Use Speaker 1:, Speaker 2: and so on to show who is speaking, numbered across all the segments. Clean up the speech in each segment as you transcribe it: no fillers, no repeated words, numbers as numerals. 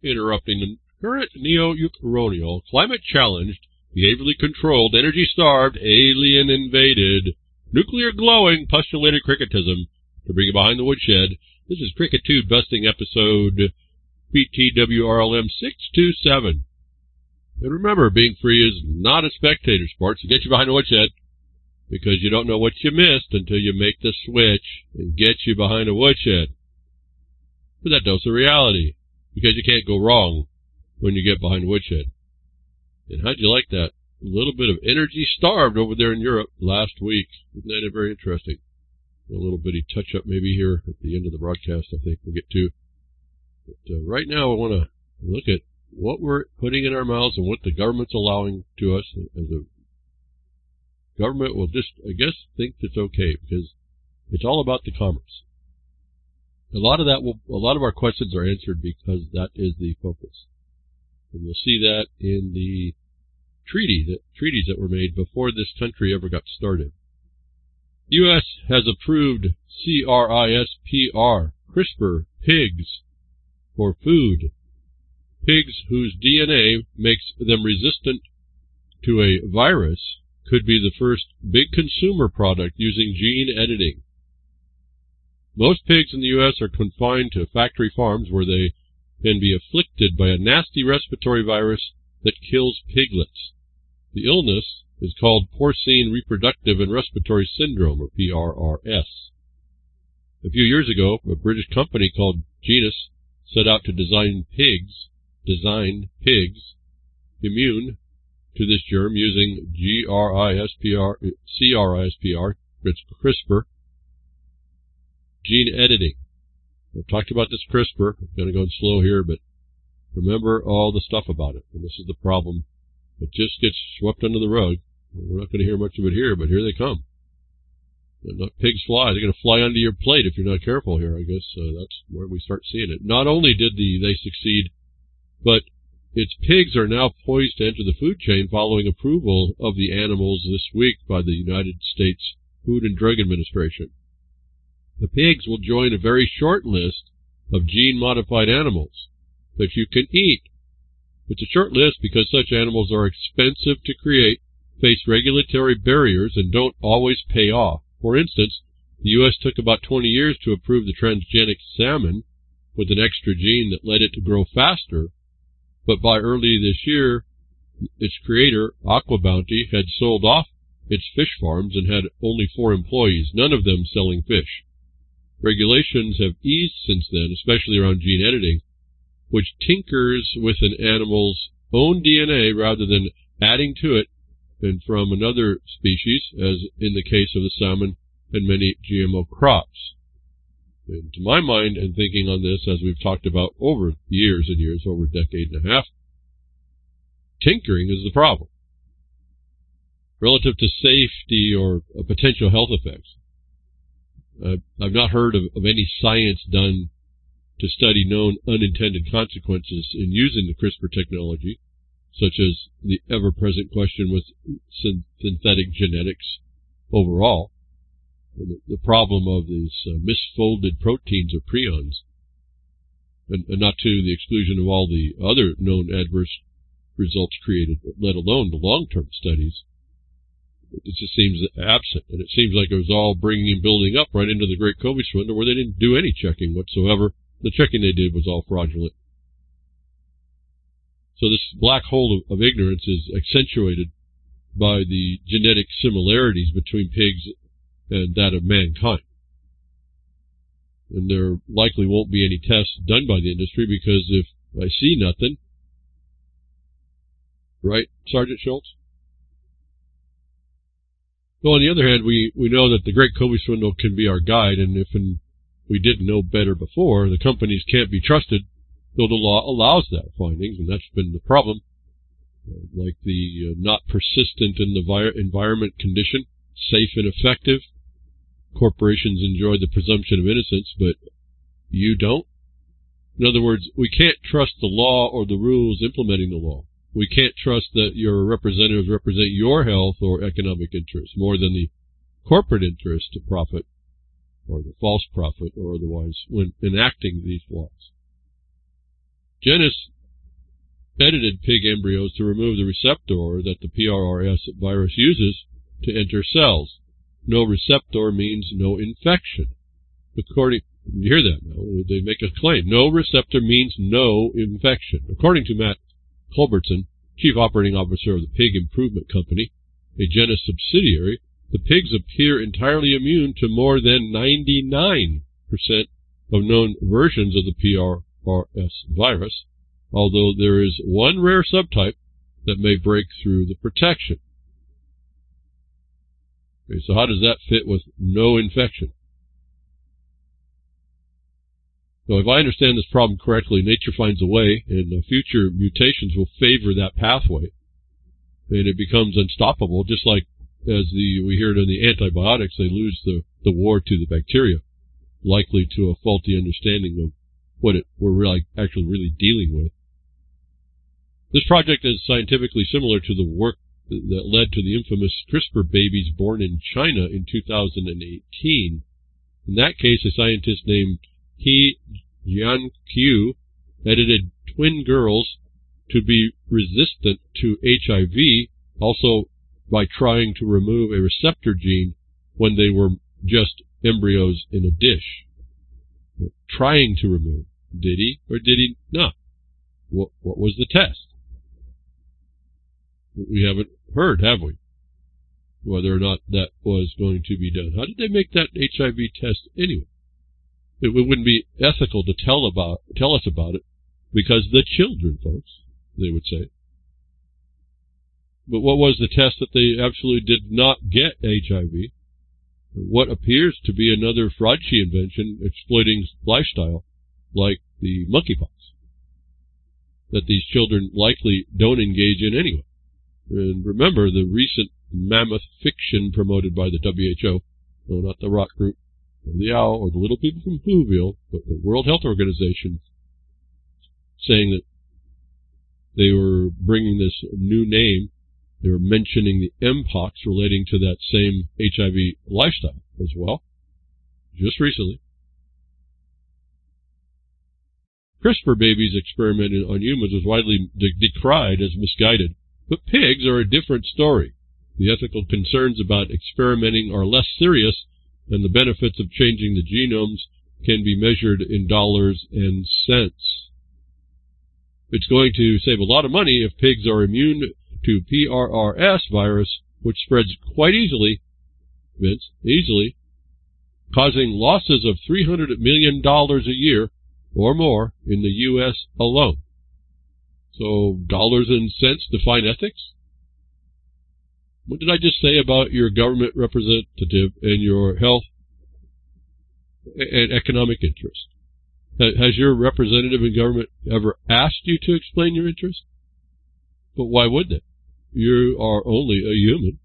Speaker 1: interrupting the current neo-Eucronial, climate-challenged, behaviorally controlled, energy-starved, alien-invaded, nuclear-glowing, postulated cricketism to bring you behind the woodshed. This is Crickitude Busting episode BTWRLM 627. And remember, being free is not a spectator sport, so get you behind the woodshed, because you don't know what you missed until you make the switch and get you behind a woodshed. For that dose of reality, because you can't go wrong when you get behind a woodshed. And how'd you like that? A little bit of energy starved over there in Europe last week. Isn't that very interesting? A little bitty touch-up maybe here at the end of the broadcast, I think we'll get to. But right now I want to look at what we're putting in our mouths and what the government's allowing to us. As a government will just, I guess, think it's okay, because it's all about the commerce. A lot of our questions are answered because that is the focus. And you'll see that in the treaties that were made before this country ever got started. The U.S. has approved CRISPR pigs for food. Pigs whose DNA makes them resistant to a virus could be the first big consumer product using gene editing. Most pigs in the U.S. are confined to factory farms where they can be afflicted by a nasty respiratory virus that kills piglets. The illness is called porcine reproductive and respiratory syndrome, or PRRS. A few years ago, a British company called Genus set out to design pigs immune to this germ using CRISPR, CRISPR, gene editing. I've talked about this CRISPR. I'm going to go slow here, but remember all the stuff about it. And this is the problem. It just gets swept under the rug. We're not going to hear much of it here, but here they come. And not pigs fly. They're going to fly onto your plate if you're not careful here, I guess. That's where we start seeing it. Not only did they succeed, but its pigs are now poised to enter the food chain following approval of the animals this week by the United States Food and Drug Administration. The pigs will join a very short list of gene-modified animals that you can eat. It's a short list because such animals are expensive to create, face regulatory barriers, and don't always pay off. For instance, the U.S. took about 20 years to approve the transgenic salmon with an extra gene that led it to grow faster, but by early this year, its creator, AquaBounty, had sold off its fish farms and had only 4 employees, none of them selling fish. Regulations have eased since then, especially around gene editing, which tinkers with an animal's own DNA rather than adding to it and from another species, as in the case of the salmon and many GMO crops. And to my mind, and thinking on this, as we've talked about over years and years, over a decade and a half, tinkering is the problem. Relative to safety or potential health effects, I've not heard of any science done to study known unintended consequences in using the CRISPR technology, such as the ever-present question with synthetic genetics overall, and the problem of these misfolded proteins or prions, and not to the exclusion of all the other known adverse results created, let alone the long-term studies. It just seems absent, and it seems like it was all bringing and building up right into the Great COVID swindle, where they didn't do any checking whatsoever. The checking they did was all fraudulent. So this black hole of ignorance is accentuated by the genetic similarities between pigs and that of mankind. And there likely won't be any tests done by the industry, because if I see nothing, right, Sergeant Schultz? So on the other hand, we know that the Great COVID swindle can be our guide, and if we didn't know better before, the companies can't be trusted, though the law allows that findings, and that's been the problem. Like the not persistent in the environment condition, safe and effective. Corporations enjoy the presumption of innocence, but you don't. In other words, we can't trust the law or the rules implementing the law. We can't trust that your representatives represent your health or economic interests more than the corporate interest to profit, or the false profit, or otherwise, when enacting these laws. Genus edited pig embryos to remove the receptor that the PRRS virus uses to enter cells. No receptor means no infection. You hear that now? They make a claim. No receptor means no infection. According to Matt Culbertson, Chief Operating Officer of the Pig Improvement Company, a Genus subsidiary, the pigs appear entirely immune to more than 99% of known versions of the PRRS virus, although there is one rare subtype that may break through the protection. Okay, so how does that fit with no infection? So if I understand this problem correctly, nature finds a way, and future mutations will favor that pathway, and it becomes unstoppable, just like as we hear it in the antibiotics, they lose the war to the bacteria, likely to a faulty understanding of what we're actually really dealing with. This project is scientifically similar to the work that led to the infamous CRISPR babies born in China in 2018. In that case, a scientist named He Jiankui edited twin girls to be resistant to HIV, also by trying to remove a receptor gene when they were just embryos in a dish. Trying to remove. Did he or did he not? What was the test? We haven't heard, have we? Whether or not that was going to be done. How did they make that HIV test anyway? It wouldn't be ethical to tell us about it, because the children, folks, they would say. But what was the test that they absolutely did not get HIV? What appears to be another Fauci invention exploiting lifestyle, like the monkeypox, that these children likely don't engage in anyway. And remember the recent mammoth fiction promoted by the WHO, no, not the rock group, or the owl, or the little people from Whoville, but the World Health Organization, saying that they were bringing this new name. They were mentioning the Mpox relating to that same HIV lifestyle as well, just recently. CRISPR babies experimented on humans was widely decried as misguided, but pigs are a different story. The ethical concerns about experimenting are less serious, and the benefits of changing the genomes can be measured in dollars and cents. It's going to save a lot of money if pigs are immune to PRRS virus, which spreads quite easily, Vince, causing losses of $300 million a year or more in the U.S. alone. So dollars and cents define ethics? What did I just say about your government representative and your health and economic interest? Has your representative in government ever asked you to explain your interest? But why would they? You are only a human.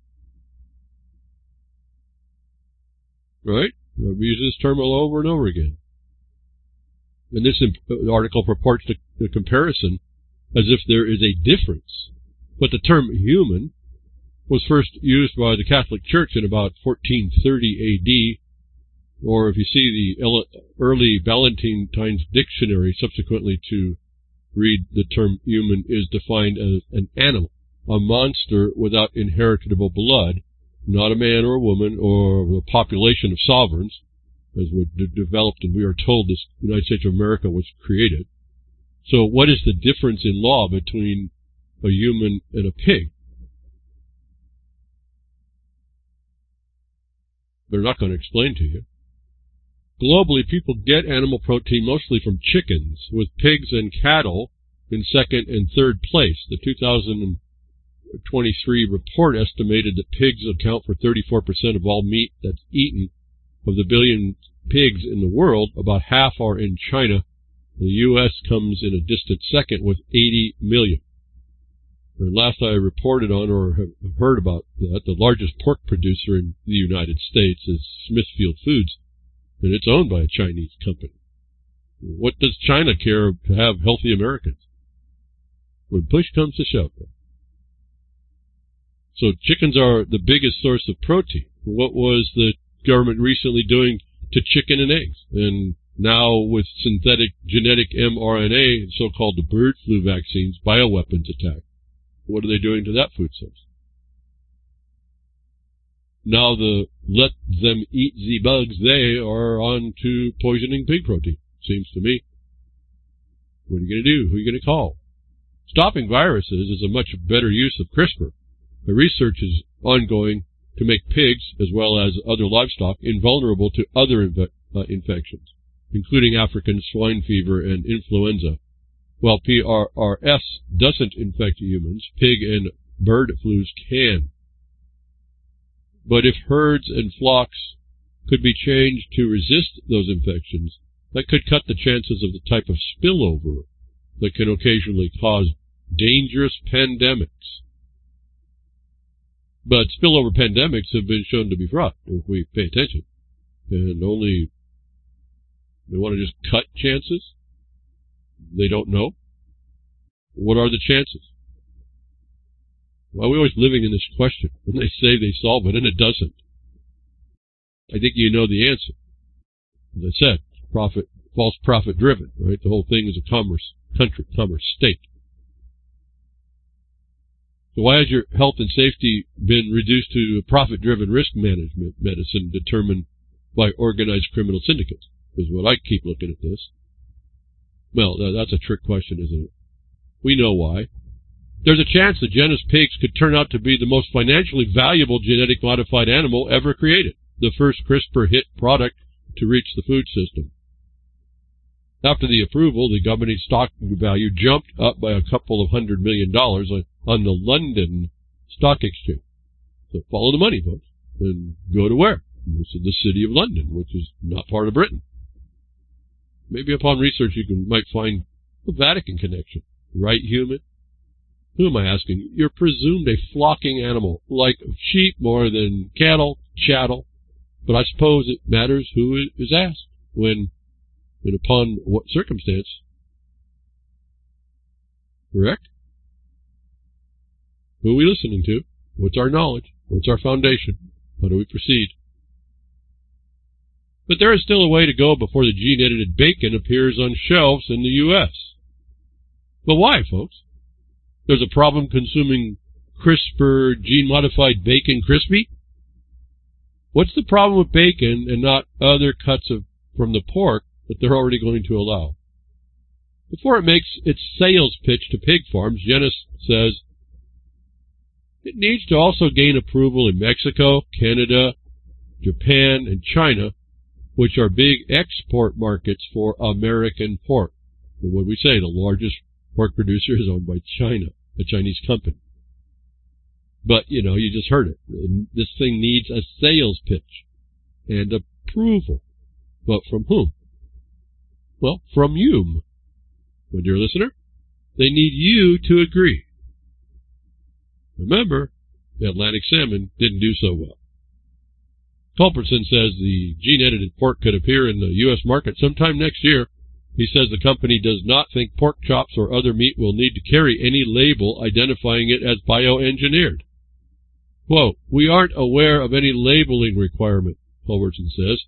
Speaker 1: Right? I've used this term all over and over again. And this article purports the comparison as if there is a difference. But the term human was first used by the Catholic Church in about 1430 AD, or if you see the early Valentine's Dictionary, subsequently to read the term human is defined as an animal, a monster without inheritable blood, not a man or a woman or a population of sovereigns, as were developed, and we are told this United States of America was created. So what is the difference in law between a human and a pig? They're not going to explain to you. Globally, people get animal protein mostly from chickens, with pigs and cattle in second and third place. The 2023 report estimated that pigs account for 34% of all meat that's eaten. Of the billion pigs in the world, about half are in China. The U.S. comes in a distant second with 80 million. And last I reported on or have heard about that, the largest pork producer in the United States is Smithfield Foods, and it's owned by a Chinese company. What does China care to have healthy Americans? When push comes to shove. So chickens are the biggest source of protein. What was the government recently doing to chicken and eggs? And Now with synthetic genetic mRNA and so-called bird flu vaccines, bioweapons attack. What are they doing to that food source? Now let them eat the bugs, they are on to poisoning pig protein, seems to me. What are you going to do? Who are you going to call? Stopping viruses is a much better use of CRISPR. The research is ongoing to make pigs, as well as other livestock, invulnerable to other infections, including African swine fever and influenza. While PRRS doesn't infect humans, pig and bird flus can. But if herds and flocks could be changed to resist those infections, that could cut the chances of the type of spillover that can occasionally cause dangerous pandemics. But spillover pandemics have been shown to be fraught if we pay attention. And only they want to just cut chances? They don't know. What are the chances? Why are we always living in this question when they say they solve it and it doesn't? I think you know the answer. As I said, false profit driven, right? The whole thing is a commerce country, commerce state. So why has your health and safety been reduced to profit-driven risk management medicine determined by organized criminal syndicates? Is what I keep looking at this. Well, that's a trick question, isn't it? We know why. There's a chance that genus pigs could turn out to be the most financially valuable genetic modified animal ever created, the first CRISPR hit product to reach the food system. After the approval, the company's stock value jumped up by a couple of $100 million on the London Stock Exchange. So follow the money, folks, and go to where? This is the city of London, which is not part of Britain. Maybe upon research you might find a Vatican connection. Right, human? Who am I asking? You're presumed a flocking animal, like sheep more than cattle, chattel. But I suppose it matters who is asked, when and upon what circumstance. Correct? Who are we listening to? What's our knowledge? What's our foundation? How do we proceed? But there is still a way to go before the gene-edited bacon appears on shelves in the U.S. But why, folks? There's a problem consuming CRISPR gene-modified bacon crispy? What's the problem with bacon and not other cuts from the pork that they're already going to allow? Before it makes its sales pitch to pig farms, Genus says it needs to also gain approval in Mexico, Canada, Japan, and China, which are big export markets for American pork. And what we say, the largest pork producer is owned by China, a Chinese company. But, you just heard it. This thing needs a sales pitch and approval. But from whom? Well, from you, my dear listener. They need you to agree. Remember, the Atlantic salmon didn't do so well. Culbertson says the gene-edited pork could appear in the U.S. market sometime next year. He says the company does not think pork chops or other meat will need to carry any label identifying it as bioengineered. Quote, we aren't aware of any labeling requirement, Culbertson says.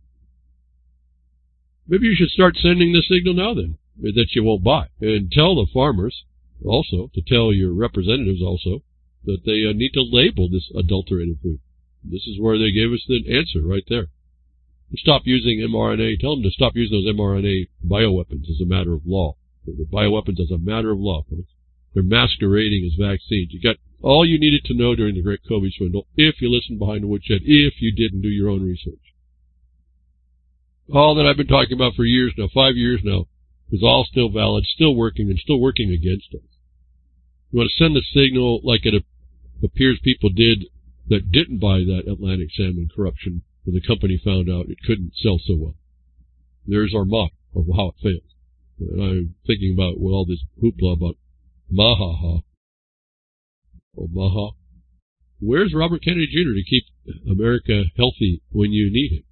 Speaker 1: Maybe you should start sending the signal now then, that you won't buy. And tell the farmers also, to tell your representatives also, that they need to label this adulterated food. This is where they gave us the answer right there. Stop using mRNA. Tell them to stop using those mRNA bioweapons as a matter of law. The bioweapons as a matter of law, folks. They're masquerading as vaccines. You got all you needed to know during the great COVID swindle if you listened behind the woodshed, if you didn't do your own research. All that I've been talking about for years now, 5 years now, is all still valid, still working, and still working against us. You want to send the signal like it appears people did that didn't buy that Atlantic salmon corruption when the company found out it couldn't sell so well. There's our mock of how it failed. And I'm thinking about all this hoopla about Mahaha. Oh, Maha. Where's Robert Kennedy Jr. to keep America healthy when you need him?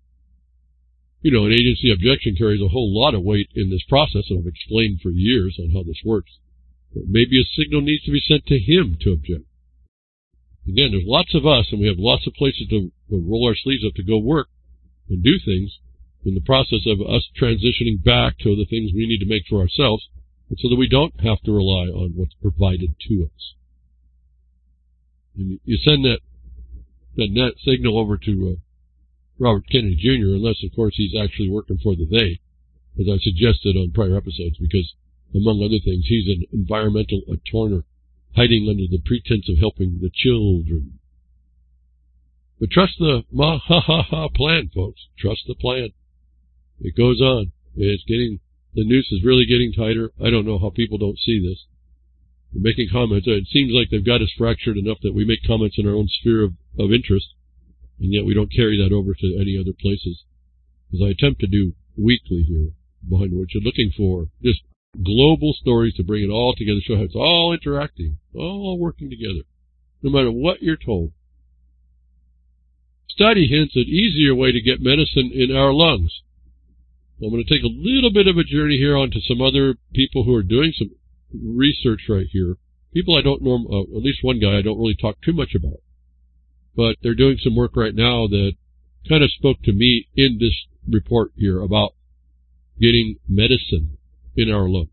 Speaker 1: An agency objection carries a whole lot of weight in this process, and I've explained for years on how this works. But maybe a signal needs to be sent to him to object. Again, there's lots of us, and we have lots of places to roll our sleeves up to go work and do things. in the process of us transitioning back to the things we need to make for ourselves, and so that we don't have to rely on what's provided to us. And you send that net signal over to Robert Kennedy Jr., unless, of course, he's actually working for the they, as I suggested on prior episodes, because, among other things, he's an environmental attorney hiding under the pretense of helping the children. But trust the plan, folks. Trust the plan. It goes on. The noose is really getting tighter. I don't know how people don't see this. They're making comments. It seems like they've got us fractured enough that we make comments in our own sphere of interest, and yet we don't carry that over to any other places. As I attempt to do weekly here, behind what you're looking for, just global stories to bring it all together, show how it's all interacting, all working together, no matter what you're told. Study hints at easier way to get medicine in our lungs. I'm going to take a little bit of a journey here onto some other people who are doing some research right here. People I don't know, at least one guy I don't really talk too much about. But they're doing some work right now that kind of spoke to me in this report here about getting medicine in our lungs.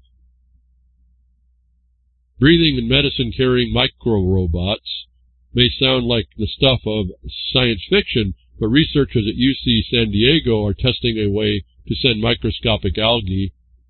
Speaker 1: Breathing and medicine carrying micro-robots may sound like the stuff of science fiction, but researchers at UC San Diego are testing a way to send microscopic algae,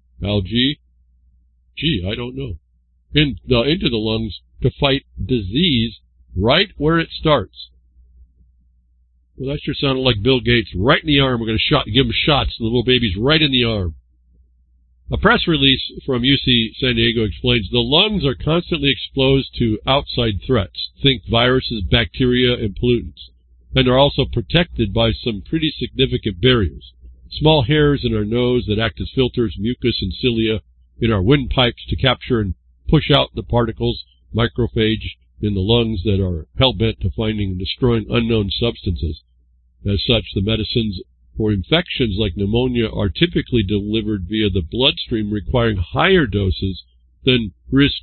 Speaker 1: I don't know, into the lungs to fight disease right where it starts. Well, that sure sounded like Bill Gates. Right in the arm. We're going to give him shots, the little babies, right in the arm. A press release from UC San Diego explains the lungs are constantly exposed to outside threats. Think viruses, bacteria, and pollutants. And are also protected by some pretty significant barriers. Small hairs in our nose that act as filters, mucus and cilia in our windpipes to capture and push out the particles, microphage in the lungs that are hell-bent to finding and destroying unknown substances. As such, the medicines for infections like pneumonia are typically delivered via the bloodstream, requiring higher doses than they risk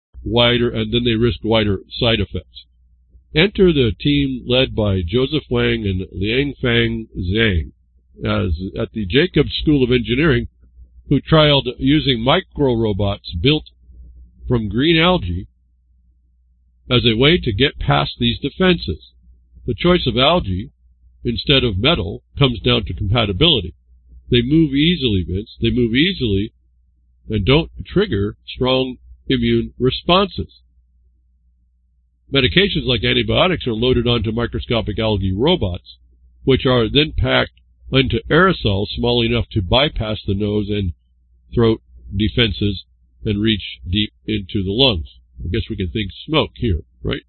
Speaker 1: wider side effects. Enter the team led by Joseph Wang and Liangfang Zhang at the Jacobs School of Engineering, who trialed using micro-robots built from green algae as a way to get past these defenses. The choice of algae instead of metal comes down to compatibility. They move easily, Vince. They move easily and don't trigger strong immune responses. Medications like antibiotics are loaded onto microscopic algae robots, which are then packed into aerosols small enough to bypass the nose and throat defenses and reach deep into the lungs. I guess we can think smoke here, right?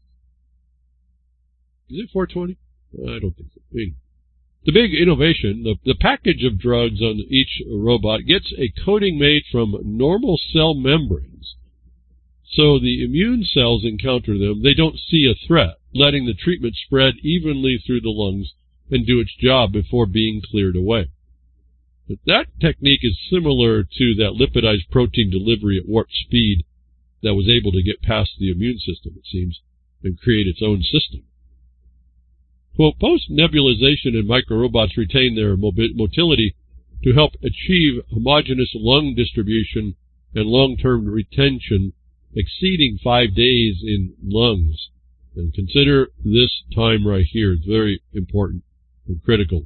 Speaker 1: Is it 420? I don't think so. The big innovation, the package of drugs on each robot gets a coating made from normal cell membranes. So the immune cells encounter them, they don't see a threat, letting the treatment spread evenly through the lungs and do its job before being cleared away. But that technique is similar to that lipidized protein delivery at warp speed that was able to get past the immune system, it seems, and create its own system. Quote, post-nebulization and microrobots retain their motility to help achieve homogeneous lung distribution and long-term retention exceeding 5 days in lungs. And consider this time right here. It's very important and critical.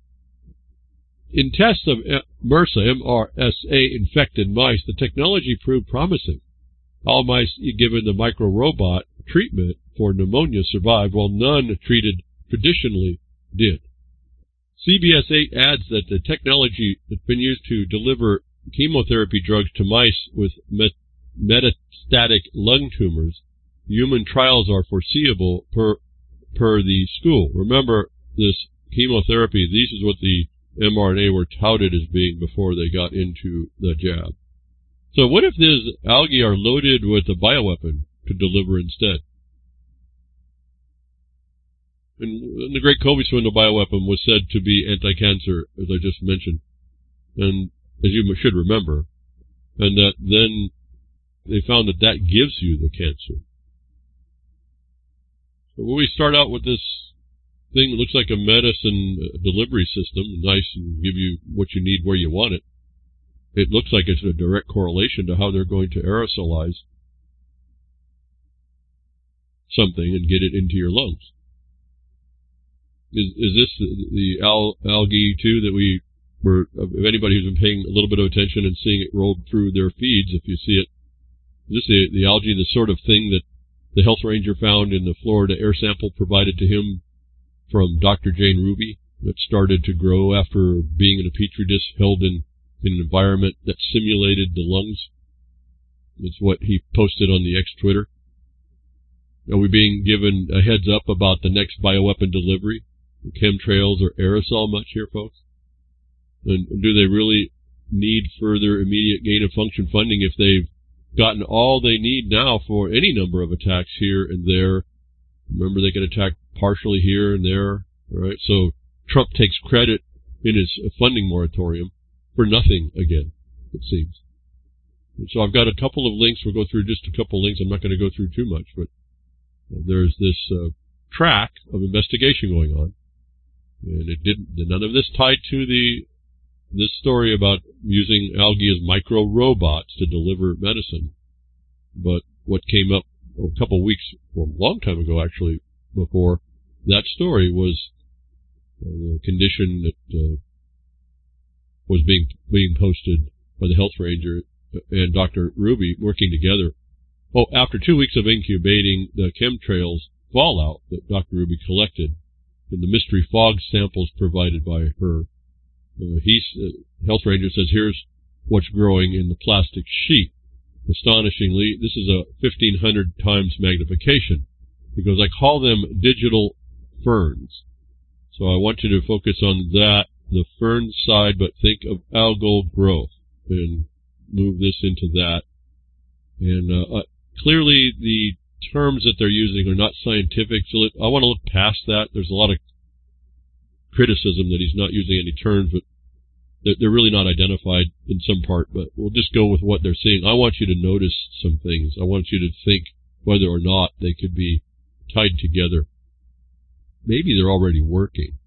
Speaker 1: In tests of MRSA-infected mice, the technology proved promising. All mice given the micro-robot treatment for pneumonia survived, while none treated traditionally did. CBS 8 adds that the technology that's been used to deliver chemotherapy drugs to mice with metastatic lung tumors, human trials are foreseeable per the school. Remember, this chemotherapy, this is what the mRNA were touted as being before they got into the jab. So what if these algae are loaded with a bioweapon to deliver instead? And the great COVID swindle bioweapon was said to be anti-cancer, as I just mentioned, and as you should remember, and that then they found that that gives you the cancer. So when we start out with this thing that looks like a medicine delivery system, nice and give you what you need where you want it. It looks like it's a direct correlation to how they're going to aerosolize something and get it into your lungs. Is this the algae too that we were? If anybody who's been paying a little bit of attention and seeing it rolled through their feeds, if you see it, is this the algae, the sort of thing that the health ranger found in the Florida air sample provided to him from Dr. Jane Ruby, that started to grow after being in a petri dish held in an environment that simulated the lungs? It's what he posted on the X Twitter. Are we being given a heads up about the next bioweapon delivery? Chemtrails or aerosol much here, folks? And do they really need further immediate gain of function funding if they've gotten all they need now for any number of attacks here and there? Remember, they can attack partially here and there, right? So Trump takes credit in his funding moratorium for nothing again, it seems. And so I've got a couple of links. We'll go through just a couple of links. I'm not going to go through too much, but there's this track of investigation going on. And none of this tied to this story about using algae as micro robots to deliver medicine. But what came up a couple of weeks, well, a long time ago actually, before that story, was the condition that was being posted by the health ranger and Dr. Ruby working together. Oh, after 2 weeks of incubating the chemtrails fallout that Dr. Ruby collected in the mystery fog samples provided by her, health ranger says, here's what's growing in the plastic sheet. Astonishingly, this is a 1,500 times magnification, because I call them digital ferns. So I want you to focus on that, the fern side, but think of algal growth and move this into that. And clearly the terms that they're using are not scientific, so I want to look past that. There's a lot of criticism that he's not using any terms, but they're really not identified in some part, but we'll just go with what they're saying. I want you to notice some things. I want you to think whether or not they could be tied together. Maybe they're already working.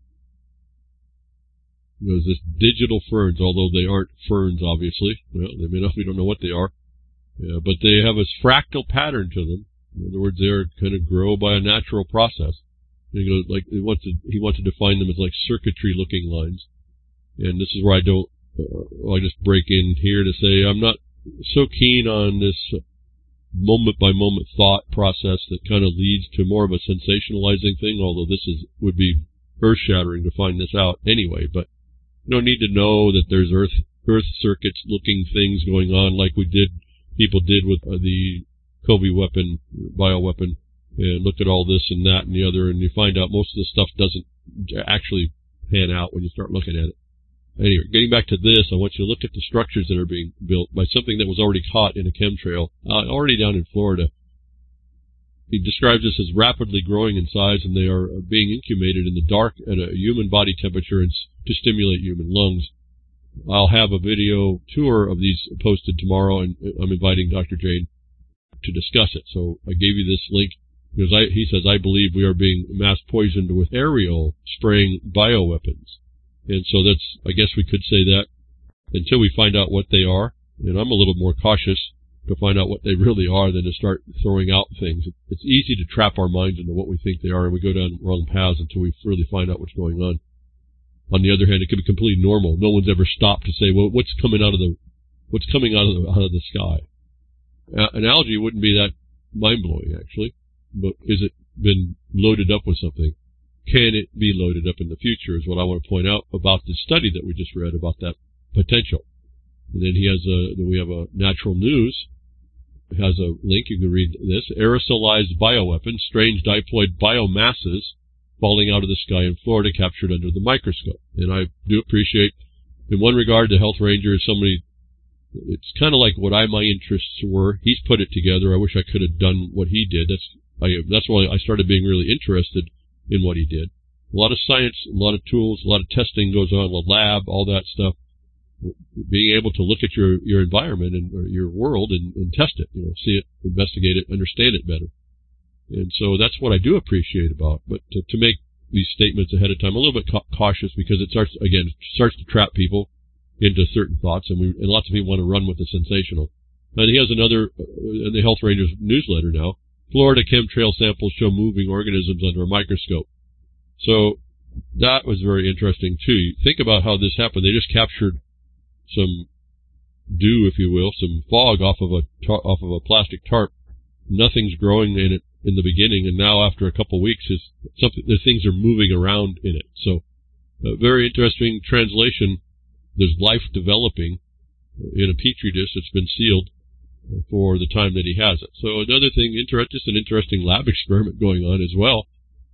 Speaker 1: There's this digital ferns, although they aren't ferns, obviously. Well, they may not, we don't know what they are. Yeah, but they have a fractal pattern to them. In other words, they're kind of grow by a natural process. And he goes, like, he wants to define them as like circuitry-looking lines. And this is where I just break in here to say I'm not so keen on this moment-by-moment thought process that kind of leads to more of a sensationalizing thing, although this would be earth-shattering to find this out anyway. But you don't need to know that there's earth circuits-looking things going on like people did with the COVID weapon, bioweapon, and look at all this and that and the other, and you find out most of the stuff doesn't actually pan out when you start looking at it. Anyway, getting back to this, I want you to look at the structures that are being built by something that was already caught in a chemtrail, already down in Florida. He describes this as rapidly growing in size, and they are being incubated in the dark at a human body temperature to stimulate human lungs. I'll have a video tour of these posted tomorrow, and I'm inviting Dr. Jane to discuss it. So I gave you this link because he says, I believe we are being mass poisoned with aerial spraying bioweapons. And so that's, I guess we could say that until we find out what they are. And I'm a little more cautious to find out what they really are than to start throwing out things. It's easy to trap our minds into what we think they are, and we go down wrong paths until we really find out what's going on. On the other hand, it could be completely normal. No one's ever stopped to say, well, what's coming out of the sky? An algae wouldn't be that mind-blowing, actually. But is it been loaded up with something? Can it be loaded up in the future is what I want to point out about the study that we just read about that potential. And then we have a Natural News. It has a link. You can read this. Aerosolized bioweapons, strange diploid biomasses falling out of the sky in Florida captured under the microscope. And I do appreciate, in one regard, the health ranger is somebody, it's kind of like what my interests were. He's put it together. I wish I could have done what he did. That's why I started being really interested in what he did. A lot of science, a lot of tools, a lot of testing goes on, the lab, all that stuff. Being able to look at your environment or your world and test it, see it, investigate it, understand it better. And so that's what I do appreciate about. But to make these statements ahead of time, a little bit cautious, because it starts to trap people into certain thoughts, and lots of people want to run with the sensational. And he has another in the Health Rangers newsletter now. Florida chemtrail samples show moving organisms under a microscope. So that was very interesting too. You think about how this happened. They just captured some dew, if you will, some fog off of a plastic tarp. Nothing's growing in it in the beginning, and now after a couple of weeks, the things are moving around in it. So, very interesting translation. There's life developing in a petri dish that's been sealed for the time that he has it. So another thing, just an interesting lab experiment going on as well.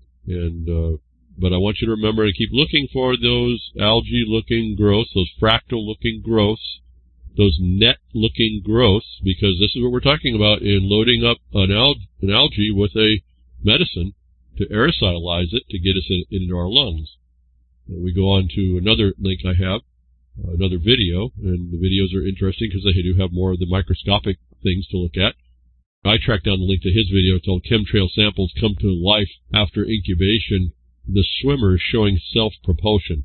Speaker 1: And but I want you to remember to keep looking for those algae-looking growths, those fractal-looking growths, those net-looking growths, because this is what we're talking about in loading up an algae with a medicine to aerosolize it to get us into our lungs. And we go on to another link I have, another video, and the videos are interesting because they do have more of the microscopic things to look at. I tracked down the link to his video called Chemtrail Samples Come to Life After Incubation, the Swimmers Showing Self-Propulsion.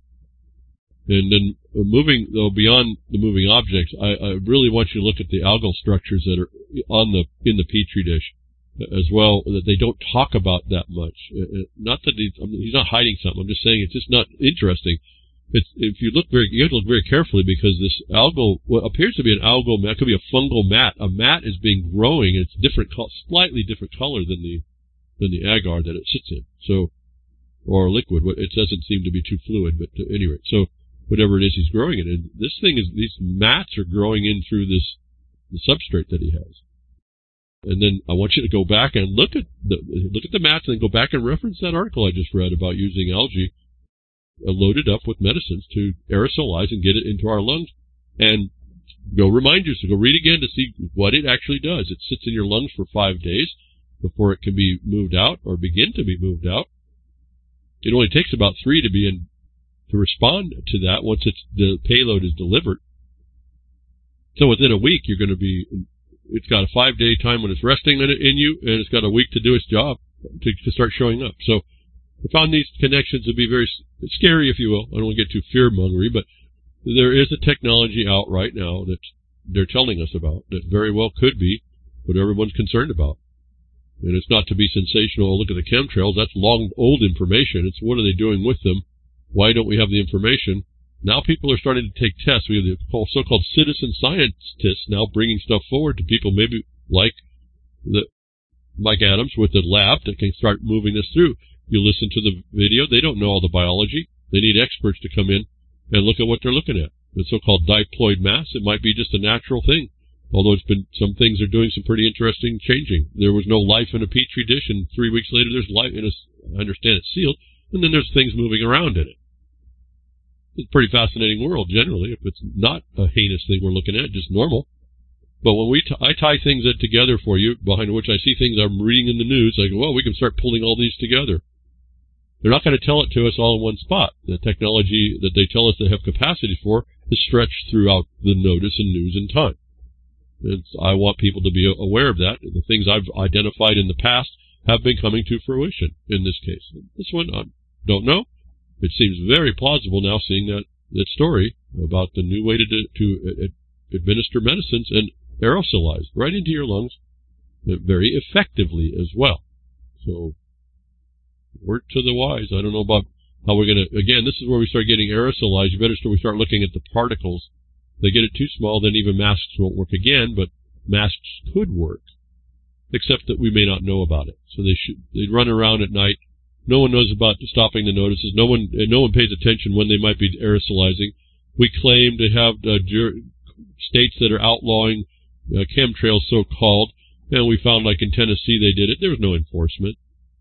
Speaker 1: And then moving, though, beyond the moving objects, I really want you to look at the algal structures that are in the petri dish as well, that they don't talk about that much. Not that he's not hiding something. I'm just saying it's just not interesting. If you look you have to look very carefully, because this what appears to be an algal mat, could be a fungal mat. A mat is growing. It's slightly different color than the agar that it sits in. So, or liquid. It doesn't seem to be too fluid, but at any rate, so whatever it is he's growing it in, these mats are growing in through the substrate that he has. And then I want you to go back and look at the mats, and then go back and reference that article I just read about using algae loaded up with medicines to aerosolize and get it into our lungs. And go read again to see what it actually does. It sits in your lungs for 5 days before it can be moved out or begin to be moved out. It only takes about 3 to respond to that once the payload is delivered. So within a week, it's got a 5-day time when it's resting in you, and it's got a week to do its job to start showing up. So I found these connections to be very scary, if you will. I don't want to get too fear-mongery, but there is a technology out right now that they're telling us about that very well could be what everyone's concerned about. And it's not to be sensational. Oh, look at the chemtrails. That's old information. It's what are they doing with them? Why don't we have the information? Now people are starting to take tests. We have the so-called citizen scientists now bringing stuff forward to people, maybe like Mike Adams with the lab that can start moving this through. You listen to the video. They don't know all the biology. They need experts to come in and look at what they're looking at. The so-called diploid mass, it might be just a natural thing. Although some things are doing some pretty interesting changing. There was no life in a petri dish, and 3 weeks later there's life in I understand it's sealed, and then there's things moving around in it. It's a pretty fascinating world, generally, if it's not a heinous thing we're looking at, just normal. But when I tie things together for you, behind which I see things I'm reading in the news, I go, well, we can start pulling all these together. They're not going to tell it to us all in one spot. The technology that they tell us they have capacity for is stretched throughout the notice and news and time. I want people to be aware of that. The things I've identified in the past have been coming to fruition in this case. This one, I don't know. It seems very plausible now, seeing that story about the new way to administer medicines and aerosolize right into your lungs very effectively as well. So, word to the wise. I don't know about how we're going to, again, this is where we start getting aerosolized. You better we start looking at the particles. They get it too small, then even masks won't work again, but masks could work, except that we may not know about it. So they run around at night. No one knows about stopping the notices. No one pays attention when they might be aerosolizing. We claim to have states that are outlawing chemtrails, so-called, and we found, like in Tennessee, they did it. There was no enforcement.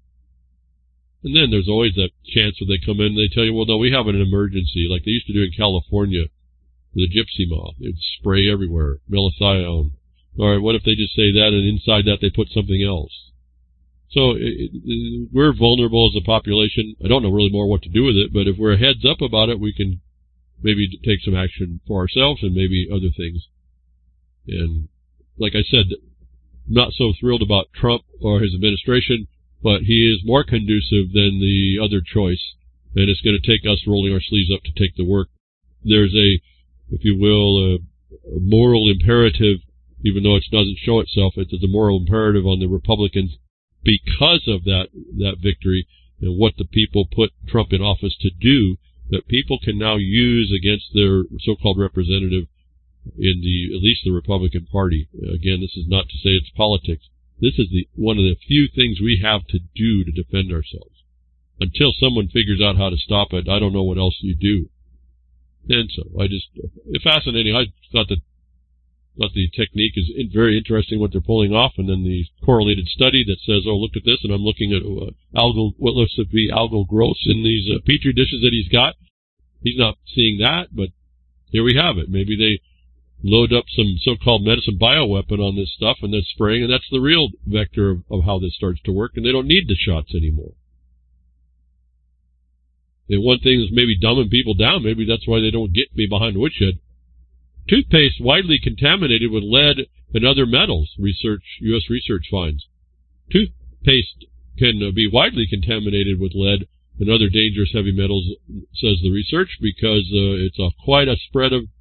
Speaker 1: And then there's always that chance where they come in and they tell you, well, no, we have an emergency, like they used to do in California, the gypsy moth. They'd spray everywhere, melathione. All right, what if they just say that and inside that they put something else? So we're vulnerable as a population. I don't know really more what to do with it, but if we're heads up about it, we can maybe take some action for ourselves and maybe other things. And like I said, not so thrilled about Trump or his administration. but he is more conducive than the other choice, and it's going to take us rolling our sleeves up to take the work. There's a, if you will, a moral imperative, even though it doesn't show itself, it's a moral imperative on the Republicans because of that victory and what the people put Trump in office to do, that people can now use against their so-called representative in at least the Republican Party. Again, this is not to say it's politics. This is one of the few things we have to do to defend ourselves. Until someone figures out how to stop it, I don't know what else you do. And so it's fascinating. I thought the technique is very interesting, what they're pulling off, and then the correlated study that says, oh, look at this, and I'm looking at what looks to be algal growth in these petri dishes that he's got. He's not seeing that, but here we have it. Maybe they load up some so-called medicine bioweapon on this stuff, and they're spraying, and that's the real vector of how this starts to work, and they don't need the shots anymore. And one thing is maybe dumbing people down. Maybe that's why they don't get me behind the woodshed. Toothpaste widely contaminated with lead and other metals, U.S. research finds. Toothpaste can be widely contaminated with lead and other dangerous heavy metals, says the research, because it's quite a spread of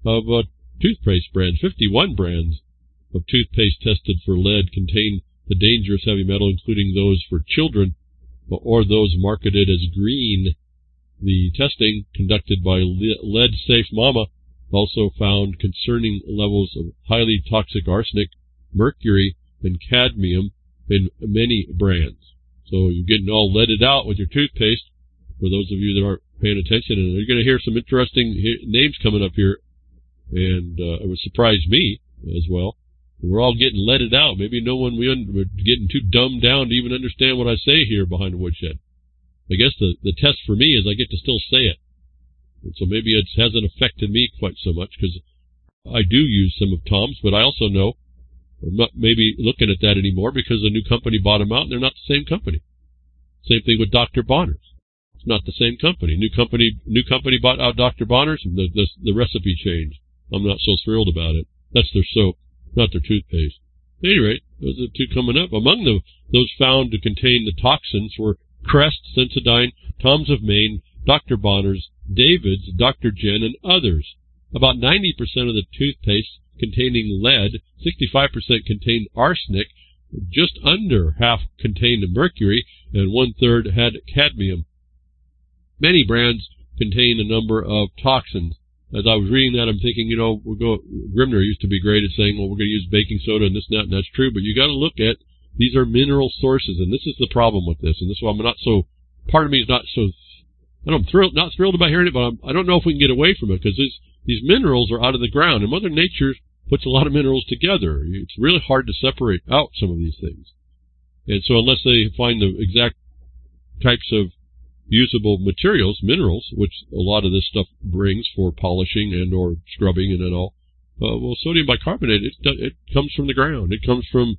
Speaker 1: toothpaste brands. 51 brands of toothpaste tested for lead contain the dangerous heavy metal, including those for children or those marketed as green. The testing conducted by Lead Safe Mama also found concerning levels of highly toxic arsenic, mercury, and cadmium in many brands. So you're getting all leaded out with your toothpaste, for those of you that aren't paying attention. And you're going to hear some interesting names coming up here, and it would surprise me as well. We're all getting leaded out. Maybe we're getting too dumbed down to even understand what I say here behind the woodshed. I guess the test for me is I get to still say it. And so maybe it hasn't affected me quite so much, because I do use some of Tom's, but I also know I'm not maybe looking at that anymore because a new company bought them out and they're not the same company. Same thing with Dr. Bonner's. It's not the same company. New company bought out Dr. Bonner's, and the recipe changed. I'm not so thrilled about it. That's their soap, not their toothpaste. At any rate, those are the two coming up. Among those found to contain the toxins were Crest, Sensodyne, Tom's of Maine, Dr. Bonner's, David's, Dr. Jen, and others. About 90% of the toothpaste containing lead, 65% contained arsenic, just under half contained mercury, and 1/3 had cadmium. Many brands contain a number of toxins. As I was reading that, I'm thinking, Grimner used to be great at saying, well, we're going to use baking soda and this and that, and that's true, but you got to look at, these are mineral sources, and this is the problem with this, and this is why I'm not so, part of me is not so, not thrilled about hearing it, but I don't know if we can get away from it, because these minerals are out of the ground, and Mother Nature puts a lot of minerals together. It's really hard to separate out some of these things. And so unless they find the exact types of usable materials, minerals, which a lot of this stuff brings for polishing and or scrubbing and all, well, sodium bicarbonate, it comes from the ground. It comes from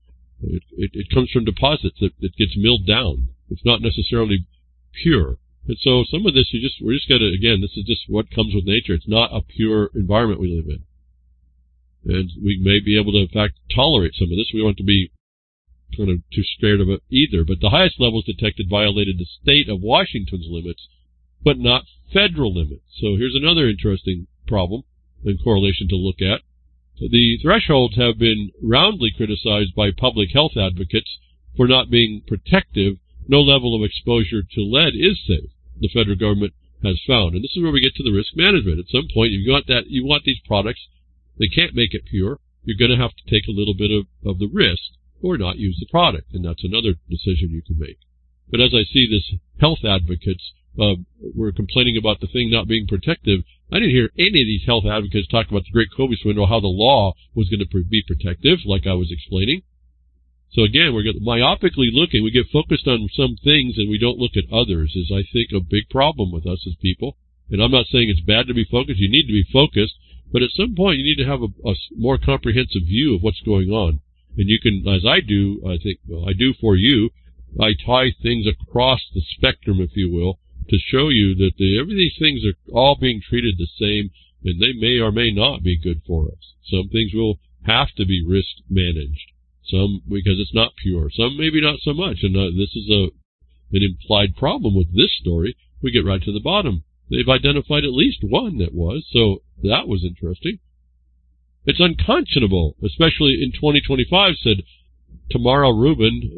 Speaker 1: deposits that gets milled down. It's not necessarily pure. And so some of this, we're just got to, again, this is just what comes with nature. It's not a pure environment we live in. And we may be able to, in fact, tolerate some of this. We don't want to be kind of too scared of it either. But the highest levels detected violated the state of Washington's limits, but not federal limits. So here's another interesting problem and correlation to look at. The thresholds have been roundly criticized by public health advocates for not being protective. No level of exposure to lead is safe, the federal government has found. And this is where we get to the risk management. At some point, you want these products, they can't make it pure. You're going to have to take a little bit of the risk or not use the product, and that's another decision you can make. But as I see this health advocates were complaining about the thing not being protective, I didn't hear any of these health advocates talk about the Great Covis window, how the law was going to be protective, like I was explaining. So again, we're myopically looking. We get focused on some things and we don't look at others, is I think a big problem with us as people. And I'm not saying it's bad to be focused. You need to be focused, but at some point you need to have a more comprehensive view of what's going on. And you can, as I do, I think, well, I do for you, I tie things across the spectrum, if you will, to show you that these things are all being treated the same, and they may or may not be good for us. Some things will have to be risk managed. Some because it's not pure. Some maybe not so much. And this is an implied problem with this story. We get right to the bottom. They've identified at least one that was, so that was interesting. It's unconscionable, especially in 2025, said Tamara Rubin,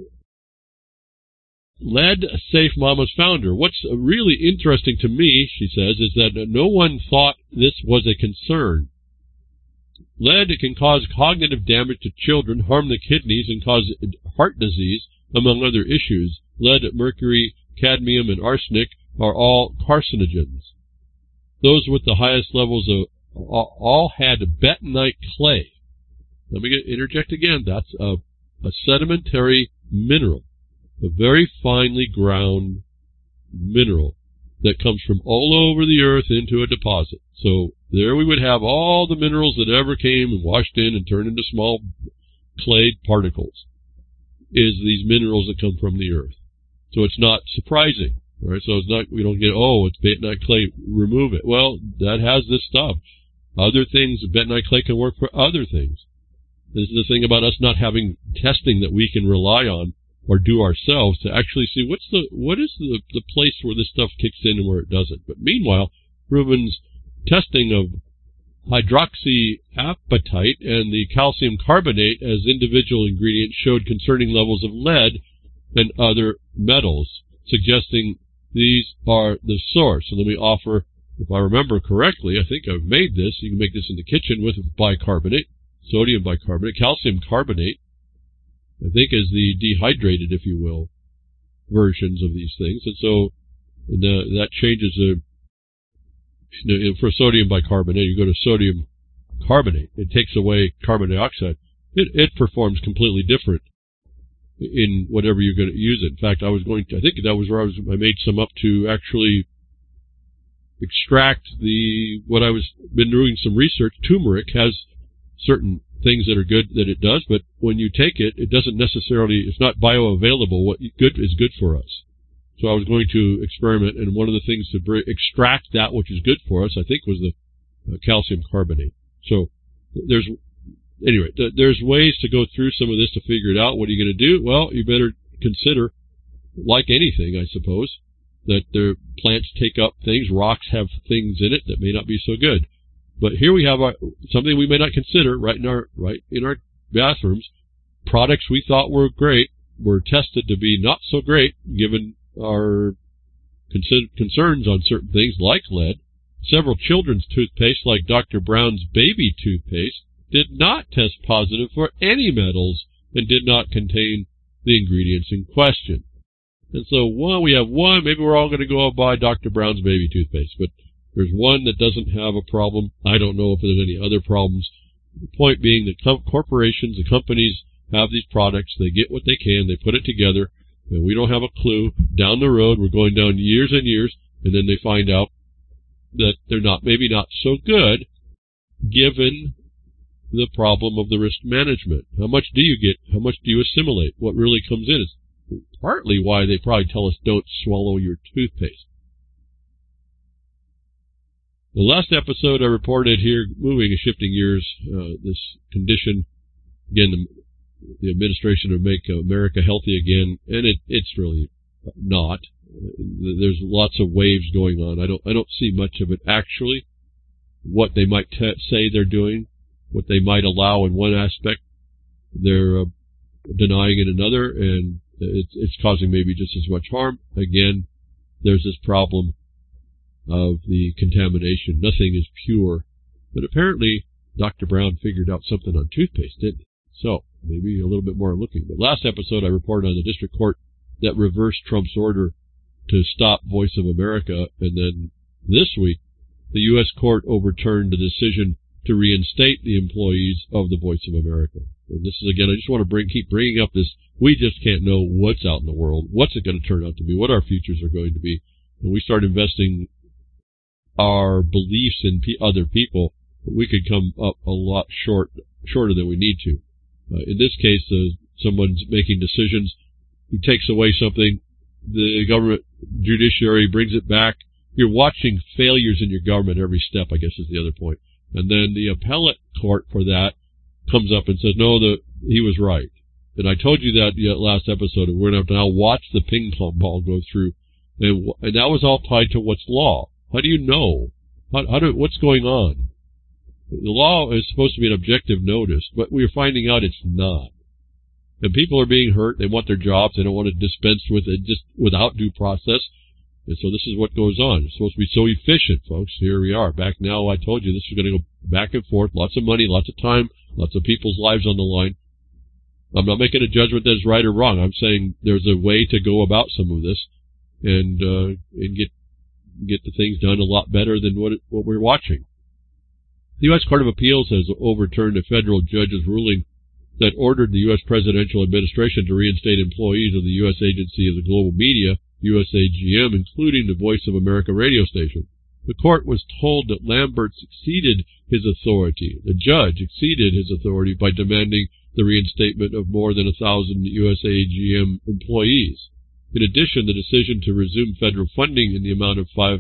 Speaker 1: Lead Safe Mama's founder. What's really interesting to me, she says, is that no one thought this was a concern. Lead can cause cognitive damage to children, harm the kidneys, and cause heart disease, among other issues. Lead, mercury, cadmium, and arsenic are all carcinogens. Those with the highest levels of all had bentonite clay. Let me interject again. That's a sedimentary mineral, a very finely ground mineral that comes from all over the earth into a deposit. So there we would have all the minerals that ever came and washed in and turned into small clay particles, is these minerals that come from the earth. So it's not surprising. All right, so it's not, we don't get, it's bentonite clay, remove it. Well, that has this stuff. Other things, bentonite clay can work for other things. This is the thing about us not having testing that we can rely on or do ourselves to actually see what is the place where this stuff kicks in and where it doesn't. But meanwhile, Rubin's testing of hydroxyapatite and the calcium carbonate as individual ingredients showed concerning levels of lead and other metals, suggesting these are the source. And let me offer, if I remember correctly, I think I've made this. You can make this in the kitchen with bicarbonate, sodium bicarbonate, calcium carbonate, I think is the dehydrated, if you will, versions of these things. And so that changes for sodium bicarbonate, you go to sodium carbonate. It takes away carbon dioxide. It performs completely different in whatever you're going to use it. In fact, I think that was where I made some up to actually extract what I was been doing some research. Turmeric has certain things that are good that it does, but when you take it, it doesn't necessarily, it's not bioavailable. What good is good for us. So I was going to experiment, and one of the things to extract that which is good for us, I think, was the calcium carbonate. So there's ways to go through some of this to figure it out. What are you going to do? Well, you better consider, like anything, I suppose, that the plants take up things. Rocks have things in it that may not be so good. But here we have something we may not consider right in our bathrooms. Products we thought were great were tested to be not so great, given our concerns on certain things like lead. Several children's toothpaste, like Dr. Brown's baby toothpaste, did not test positive for any metals and did not contain the ingredients in question. And so we have one, maybe we're all going to go buy Dr. Brown's baby toothpaste, but there's one that doesn't have a problem. I don't know if there's any other problems. The point being that corporations, the companies have these products, they get what they can, they put it together, and we don't have a clue. Down the road, we're going down years and years, and then they find out that they're maybe not so good, given the problem of the risk management. How much do you get? How much do you assimilate? What really comes in is partly why they probably tell us don't swallow your toothpaste. The last episode I reported here, moving and shifting gears, this condition, again, the administration of Make America Healthy Again, and it's really not. There's lots of waves going on. I don't see much of it actually. What they might say they're doing, what they might allow in one aspect, they're denying in another, and it's causing maybe just as much harm. Again, there's this problem of the contamination. Nothing is pure. But apparently, Dr. Brown figured out something on toothpaste, didn't he? So, maybe a little bit more looking. But last episode, I reported on the district court that reversed Trump's order to stop Voice of America. And then this week, the U.S. court overturned the decision to reinstate the employees of the Voice of America. And this is, again, I just want to keep bringing up this. We just can't know what's out in the world. What's it going to turn out to be? What our futures are going to be. When we start investing our beliefs in other people, we could come up a lot shorter than we need to. In this case, someone's making decisions. He takes away something. The government judiciary brings it back. You're watching failures in your government every step, I guess is the other point. And then the appellate court for that comes up and says, no, he was right. And I told you that last episode. We're going to have to now watch the ping pong ball go through. And that was all tied to what's law. How do you know? What's going on? The law is supposed to be an objective notice, but we're finding out it's not. And people are being hurt. They want their jobs. They don't want to dispense with it just without due process. And so this is what goes on. It's supposed to be so efficient, folks. Here we are. Back now, I told you this is going to go back and forth. Lots of money, lots of time, lots of people's lives on the line. I'm not making a judgment that is right or wrong. I'm saying there's a way to go about some of this and get the things done a lot better than what we're watching. The U.S. Court of Appeals has overturned a federal judge's ruling that ordered the U.S. presidential administration to reinstate employees of the U.S. Agency of the Global Media, USAGM, including the Voice of America radio station. The court was told that Lambert exceeded his authority. The judge exceeded his authority by demanding the reinstatement of more than 1,000 USAGM employees. In addition, the decision to resume federal funding in the amount of $15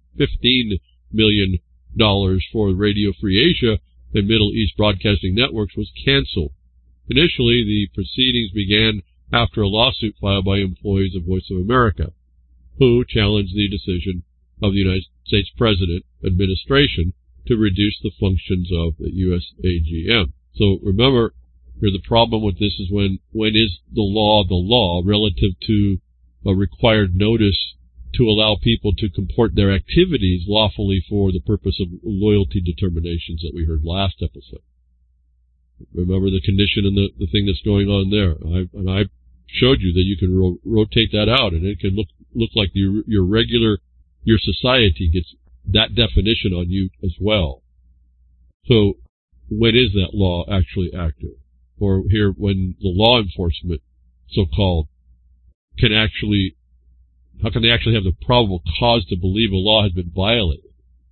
Speaker 1: million for Radio Free Asia and Middle East Broadcasting Networks was canceled. Initially, the proceedings began after a lawsuit filed by employees of Voice of America, who challenged the decision of the United States President administration to reduce the functions of the USAGM. So remember, here the problem with this is when is the law relative to a required notice to allow people to comport their activities lawfully for the purpose of loyalty determinations that we heard last episode. Remember the condition and the thing that's going on there. I showed you that you can rotate that out, and it can look like your society gets that definition on you as well. So when is that law actually active? Or here, when the law enforcement, so-called, how can they actually have the probable cause to believe a law has been violated?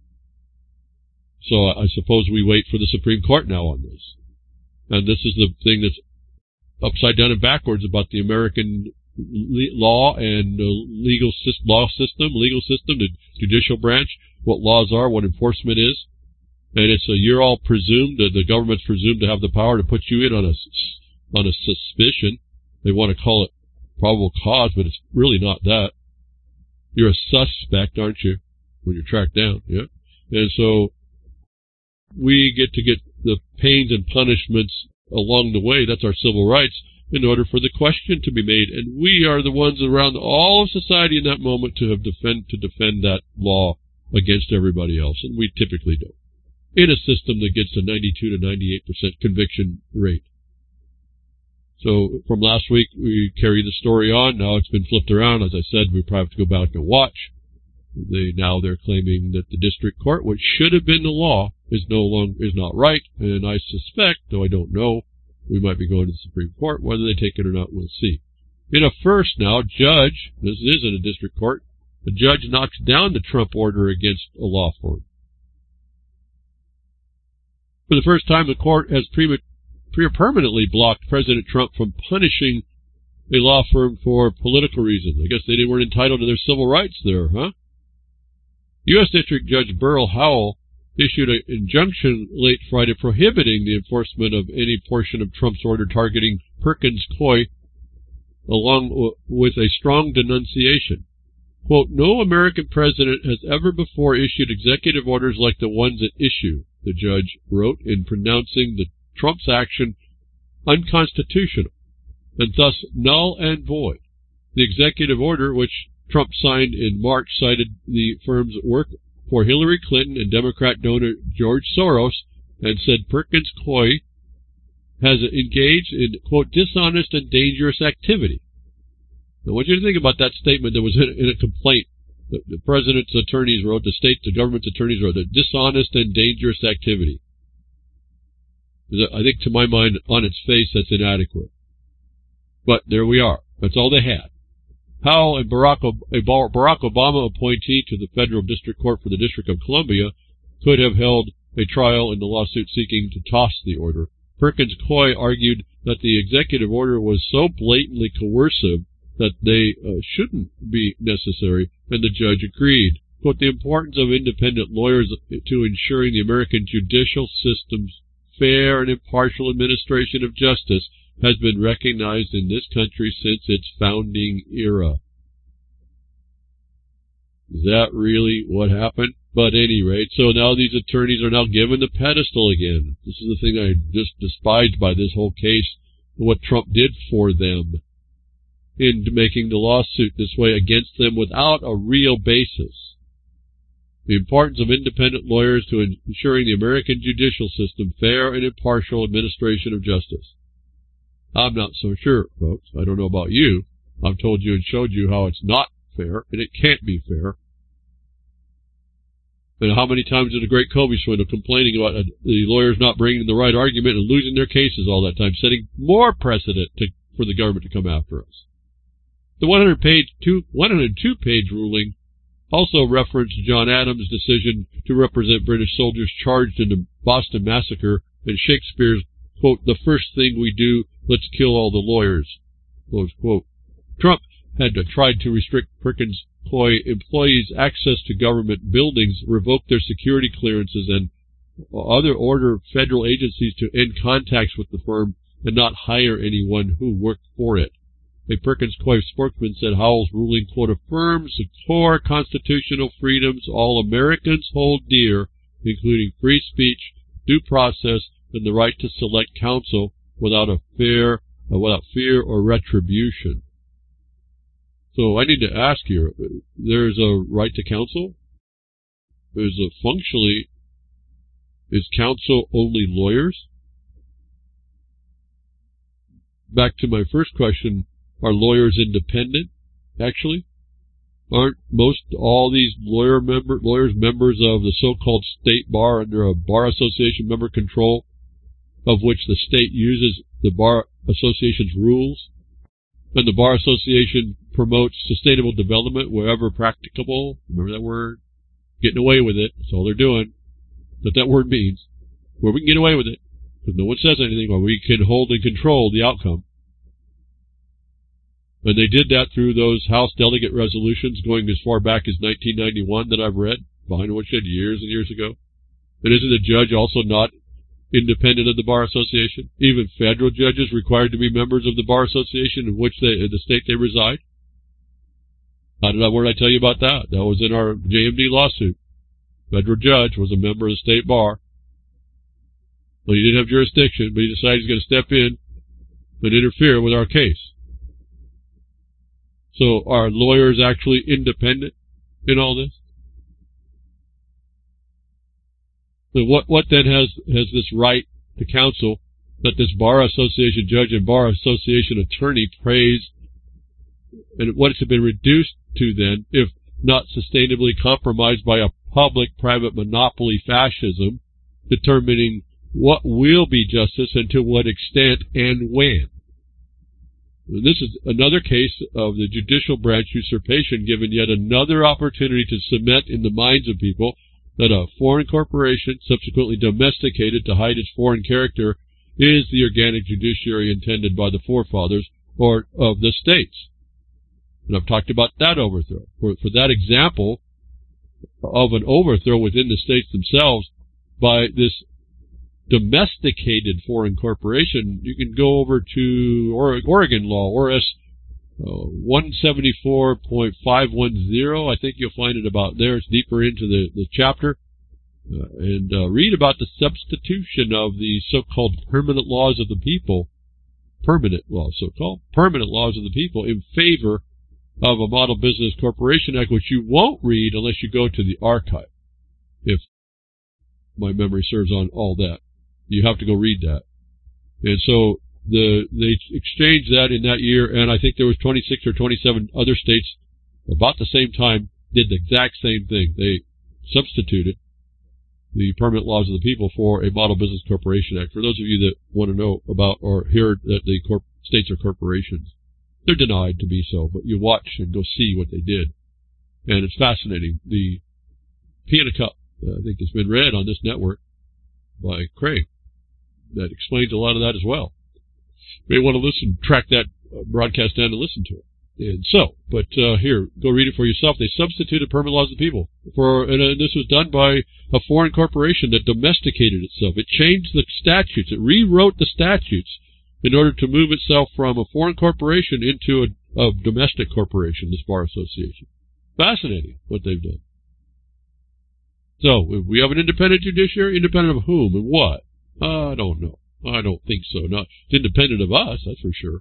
Speaker 1: So I suppose we wait for the Supreme Court now on this. And this is the thing that's upside down and backwards about the American law and legal system, the judicial branch, what laws are, what enforcement is. And you're all presumed, the government's presumed to have the power to put you in on a suspicion. They want to call it probable cause, but it's really not that. You're a suspect, aren't you, when you're tracked down? Yeah. And so we get the pains and punishments along the way. That's our civil rights, in order for the question to be made. And we are the ones around all of society in that moment to defend that law against everybody else. And we typically don't, in a system that gets a 92 to 98% conviction rate. So from last week, we carried the story on. Now it's been flipped around. As I said, we probably have to go back and watch. They're claiming that the district court, which should have been the law, is not right. And I suspect, though I don't know, we might be going to the Supreme Court. Whether they take it or not, we'll see. In a first now, this isn't a district court, the judge knocks down the Trump order against a law firm. For the first time, the court has permanently blocked President Trump from punishing a law firm for political reasons. I guess they weren't entitled to their civil rights there, huh? U.S. District Judge Beryl Howell issued an injunction late Friday prohibiting the enforcement of any portion of Trump's order targeting Perkins Coie, along with a strong denunciation. Quote, "No American president has ever before issued executive orders like the ones at issue," the judge wrote, in pronouncing the Trump's action unconstitutional and thus null and void. The executive order, which Trump signed in March, cited the firm's work for Hillary Clinton and Democrat donor George Soros, and said Perkins Coie has engaged in, quote, dishonest and dangerous activity. Now, I want you to think about that statement that was in a complaint that the president's attorneys wrote, the government's attorneys wrote, that dishonest and dangerous activity. I think, to my mind, on its face, that's inadequate. But there we are. That's all they had. Howell, a Barack Obama appointee to the Federal District Court for the District of Columbia, could have held a trial in the lawsuit seeking to toss the order. Perkins Coie argued that the executive order was so blatantly coercive that they shouldn't be necessary, and the judge agreed. Quote, "The importance of independent lawyers to ensuring the American judicial system's fair and impartial administration of justice has been recognized in this country since its founding era. Is that really what happened? But at any rate, so now these attorneys are now given the pedestal again. This is the thing I just despised by this whole case, what Trump did for them in making the lawsuit this way against them without a real basis. The importance of independent lawyers to ensuring the American judicial system fair and impartial administration of justice. I'm not so sure, folks. I don't know about you. I've told you and showed you how it's not fair, and it can't be fair. And how many times did the great Colby Swindle complaining about the lawyers not bringing the right argument and losing their cases all that time, setting more precedent for the government to come after us. The 102-page ruling also referenced John Adams' decision to represent British soldiers charged in the Boston Massacre and Shakespeare's, quote, "The first thing we do, let's kill all the lawyers," close quote. Trump had tried to restrict Perkins Coie employees' access to government buildings, revoke their security clearances, and order federal agencies to end contacts with the firm and not hire anyone who worked for it. A Perkins Coie spokesman said Howell's ruling, quote, "affirms the core constitutional freedoms all Americans hold dear, including free speech, due process, and the right to select counsel without fear or retribution." So I need to ask here, there's a right to counsel? Is counsel only lawyers? Back to my first question, are lawyers independent, actually? Aren't all these lawyers members of the so-called state bar under a bar association member control, of which the state uses the bar association's rules? And the bar association promotes sustainable development wherever practicable. Remember that word? Getting away with it. That's all they're doing. What that word means. Where we can get away with it. Because no one says anything, or we can hold and control the outcome. And they did that through those House delegate resolutions going as far back as 1991 that I've read, behind woodshed years and years ago. And isn't the judge also not independent of the Bar Association? Even federal judges required to be members of the Bar Association in which the state they reside? Where did I tell you about that? That was in our JMD lawsuit. Federal judge was a member of the state bar. Well, he didn't have jurisdiction, but he decided he's going to step in and interfere with our case. So are lawyers actually independent in all this? So what then has this right to counsel that this Bar Association judge and Bar Association attorney praise, and what it's been reduced to then, if not sustainably compromised by a public-private monopoly fascism, determining what will be justice and to what extent and when. And this is another case of the judicial branch usurpation given yet another opportunity to cement in the minds of people that a foreign corporation, subsequently domesticated to hide its foreign character, is the organic judiciary intended by the forefathers or of the states. And I've talked about that overthrow. For that example of an overthrow within the states themselves by this domesticated foreign corporation, you can go over to Oregon law, ORS 174.510. I think you'll find it about there. It's deeper into the chapter. And read about the substitution of the so-called permanent laws of the people, permanent laws of the people, in favor of a Model Business Corporation Act, which you won't read unless you go to the archive, if my memory serves on all that. You have to go read that. And so they exchanged that in that year, and I think there was 26 or 27 other states about the same time did the exact same thing. They substituted the permanent laws of the people for a Model Business Corporation Act. For those of you that want to know about or hear that the states are corporations, they're denied to be so, but you watch and go see what they did. And it's fascinating. The Piano Cup, I think, has been read on this network by Craig. That explains a lot of that as well. You may want to track that broadcast down and listen to it. And so, but here, go read it for yourself. They substituted permanent laws of the people and this was done by a foreign corporation that domesticated itself. It changed the statutes. It rewrote the statutes in order to move itself from a foreign corporation into a domestic corporation, this Bar Association. Fascinating what they've done. So, we have an independent judiciary, independent of whom and what? I don't know. I don't think so. Not independent of us, that's for sure.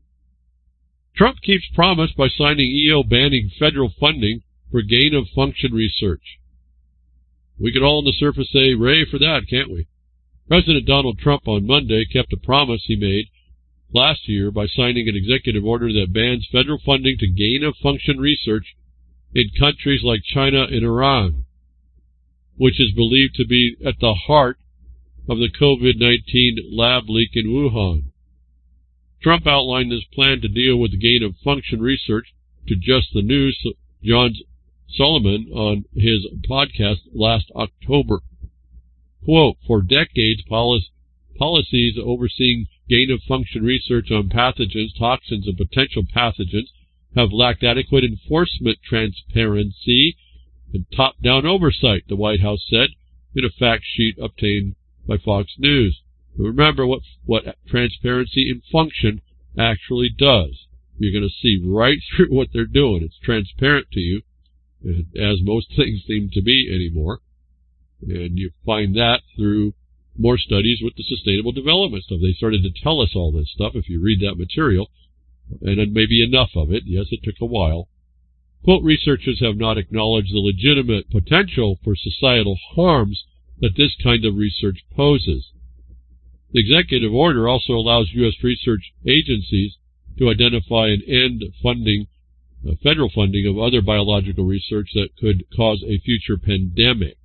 Speaker 1: Trump keeps promise by signing EO banning federal funding for gain-of-function research. We could all on the surface say, "Hooray for that," can't we? President Donald Trump on Monday kept a promise he made last year by signing an executive order that bans federal funding to gain-of-function research in countries like China and Iran, which is believed to be at the heart of the COVID-19 lab leak in Wuhan. Trump outlined this plan to deal with the gain-of-function research to Just the News, John Solomon, on his podcast last October. Quote, "For decades, policies overseeing gain-of-function research on pathogens, toxins, and potential pathogens have lacked adequate enforcement, transparency, and top-down oversight," the White House said in a fact sheet obtained by Fox News. Remember what transparency in function actually does. You're going to see right through what they're doing. It's transparent to you, as most things seem to be anymore. And you find that through more studies with the sustainable development stuff. They started to tell us all this stuff if you read that material, and then maybe enough of it. Yes, it took a while. Quote, "Researchers have not acknowledged the legitimate potential for societal harms that this kind of research poses." The executive order also allows U.S. research agencies to identify and end federal funding of other biological research that could cause a future pandemic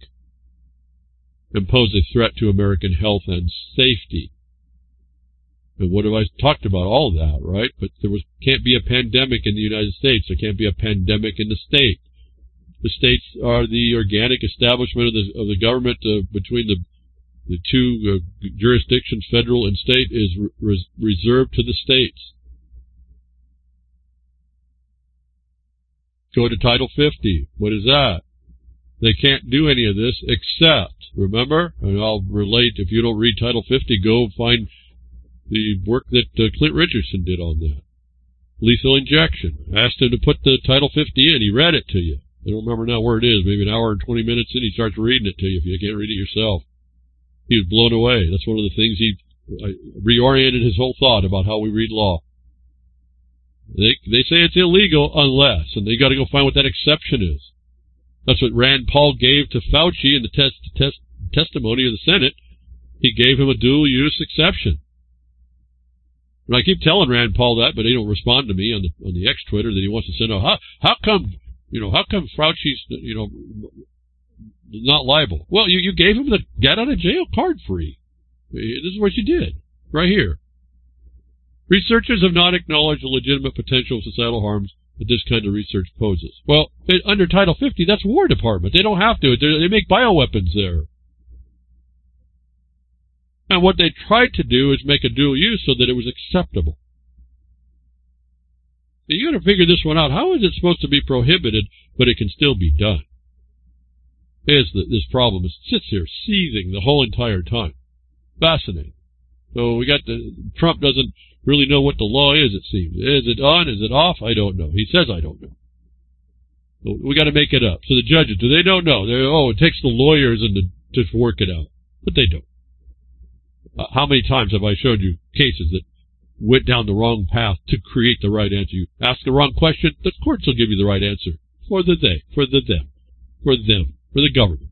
Speaker 1: and pose a threat to American health and safety. And what have I talked about? All of that, right? But can't be a pandemic in the United States. There can't be a pandemic in the state. The states are the organic establishment of the government between the two jurisdictions, federal and state, is reserved to the states. Go to Title 50. What is that? They can't do any of this except, remember, and I'll relate, if you don't read Title 50, go find the work that Clint Richardson did on that. Lethal injection. Asked him to put the Title 50 in. He read it to you. I don't remember now where it is. Maybe an hour and 20 minutes in, he starts reading it to you if you can't read it yourself. He was blown away. That's one of the things he reoriented his whole thought about how we read law. They say it's illegal unless, and they got to go find what that exception is. That's what Rand Paul gave to Fauci in the testimony of the Senate. He gave him a dual-use exception. And I keep telling Rand Paul that, but he don't respond to me on the X Twitter that he wants to send out. How come Fauci's not liable? Well, you gave him the get out of jail card free. This is what you did right here. Researchers have not acknowledged the legitimate potential of societal harms that this kind of research poses. Well, under Title 50, that's War Department. They don't have to. They make bioweapons there. And what they tried to do is make a dual use so that it was acceptable. You got to figure this one out. How is it supposed to be prohibited, but it can still be done? This problem sits here seething the whole entire time. Fascinating. So Trump doesn't really know what the law is, it seems. Is it on? Is it off? I don't know. He says I don't know. So we got to make it up. So the judges, they don't know. It takes the lawyers to work it out. But they don't. How many times have I showed you cases that went down the wrong path to create the right answer? You ask the wrong question, the courts will give you the right answer. For the government.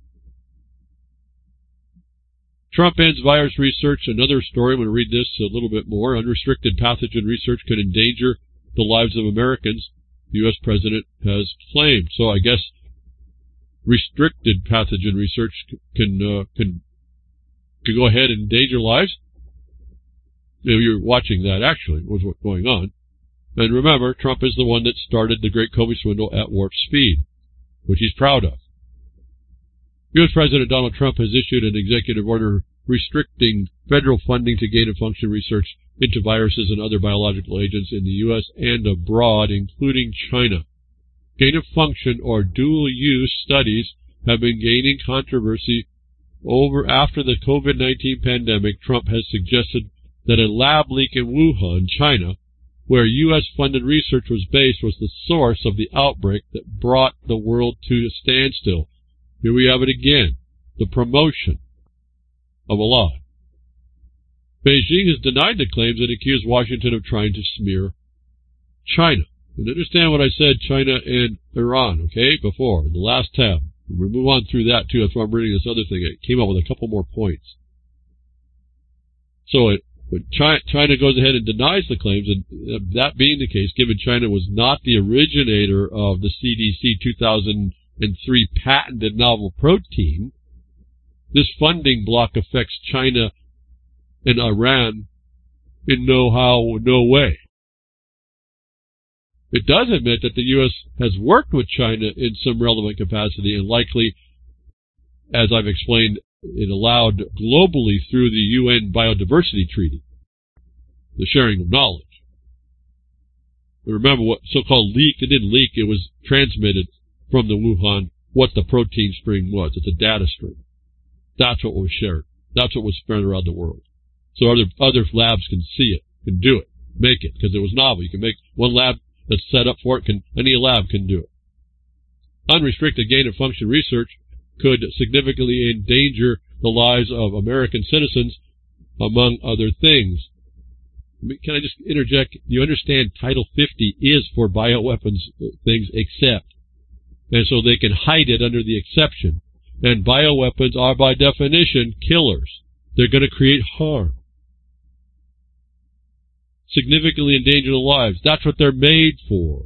Speaker 1: Trump ends virus research. Another story. I'm going to read this a little bit more. Unrestricted pathogen research could endanger the lives of Americans, the U.S. president has claimed. So I guess restricted pathogen research can go ahead and endanger lives. You're watching that, actually, was what's going on. And remember, Trump is the one that started the great COVID swindle at warp speed, which he's proud of. U.S. President Donald Trump has issued an executive order restricting federal funding to gain-of-function research into viruses and other biological agents in the U.S. and abroad, including China. Gain-of-function or dual-use studies have been gaining controversy after the COVID-19 pandemic. Trump has suggested that a lab leak in Wuhan, China, where U.S.-funded research was based, was the source of the outbreak that brought the world to a standstill. Here we have it again, the promotion of a lie. Beijing has denied the claims and accused Washington of trying to smear China. And understand what I said, China and Iran, okay, before, in the last tab. We'll move on through that, too. That's why I'm reading this other thing. It came up with a couple more points. So when China goes ahead and denies the claims, and that being the case, given China was not the originator of the CDC 2003 patented novel protein, this funding block affects China and Iran in no way. It does admit that the U.S. has worked with China in some relevant capacity and likely, as I've explained, it allowed globally through the UN Biodiversity Treaty, the sharing of knowledge. And remember what so-called leaked, it didn't leak, it was transmitted from the Wuhan, what the protein string was. It's a data string. That's what was shared. That's what was spread around the world. So other labs can see it, can do it, make it, because it was novel. You can make one lab that's set up for it, any lab can do it. Unrestricted gain-of-function research could significantly endanger the lives of American citizens, among other things. Can I just interject? You understand Title 50 is for bioweapons things except, and so they can hide it under the exception. And bioweapons are by definition killers. They're going to create harm. Significantly endanger the lives. That's what they're made for.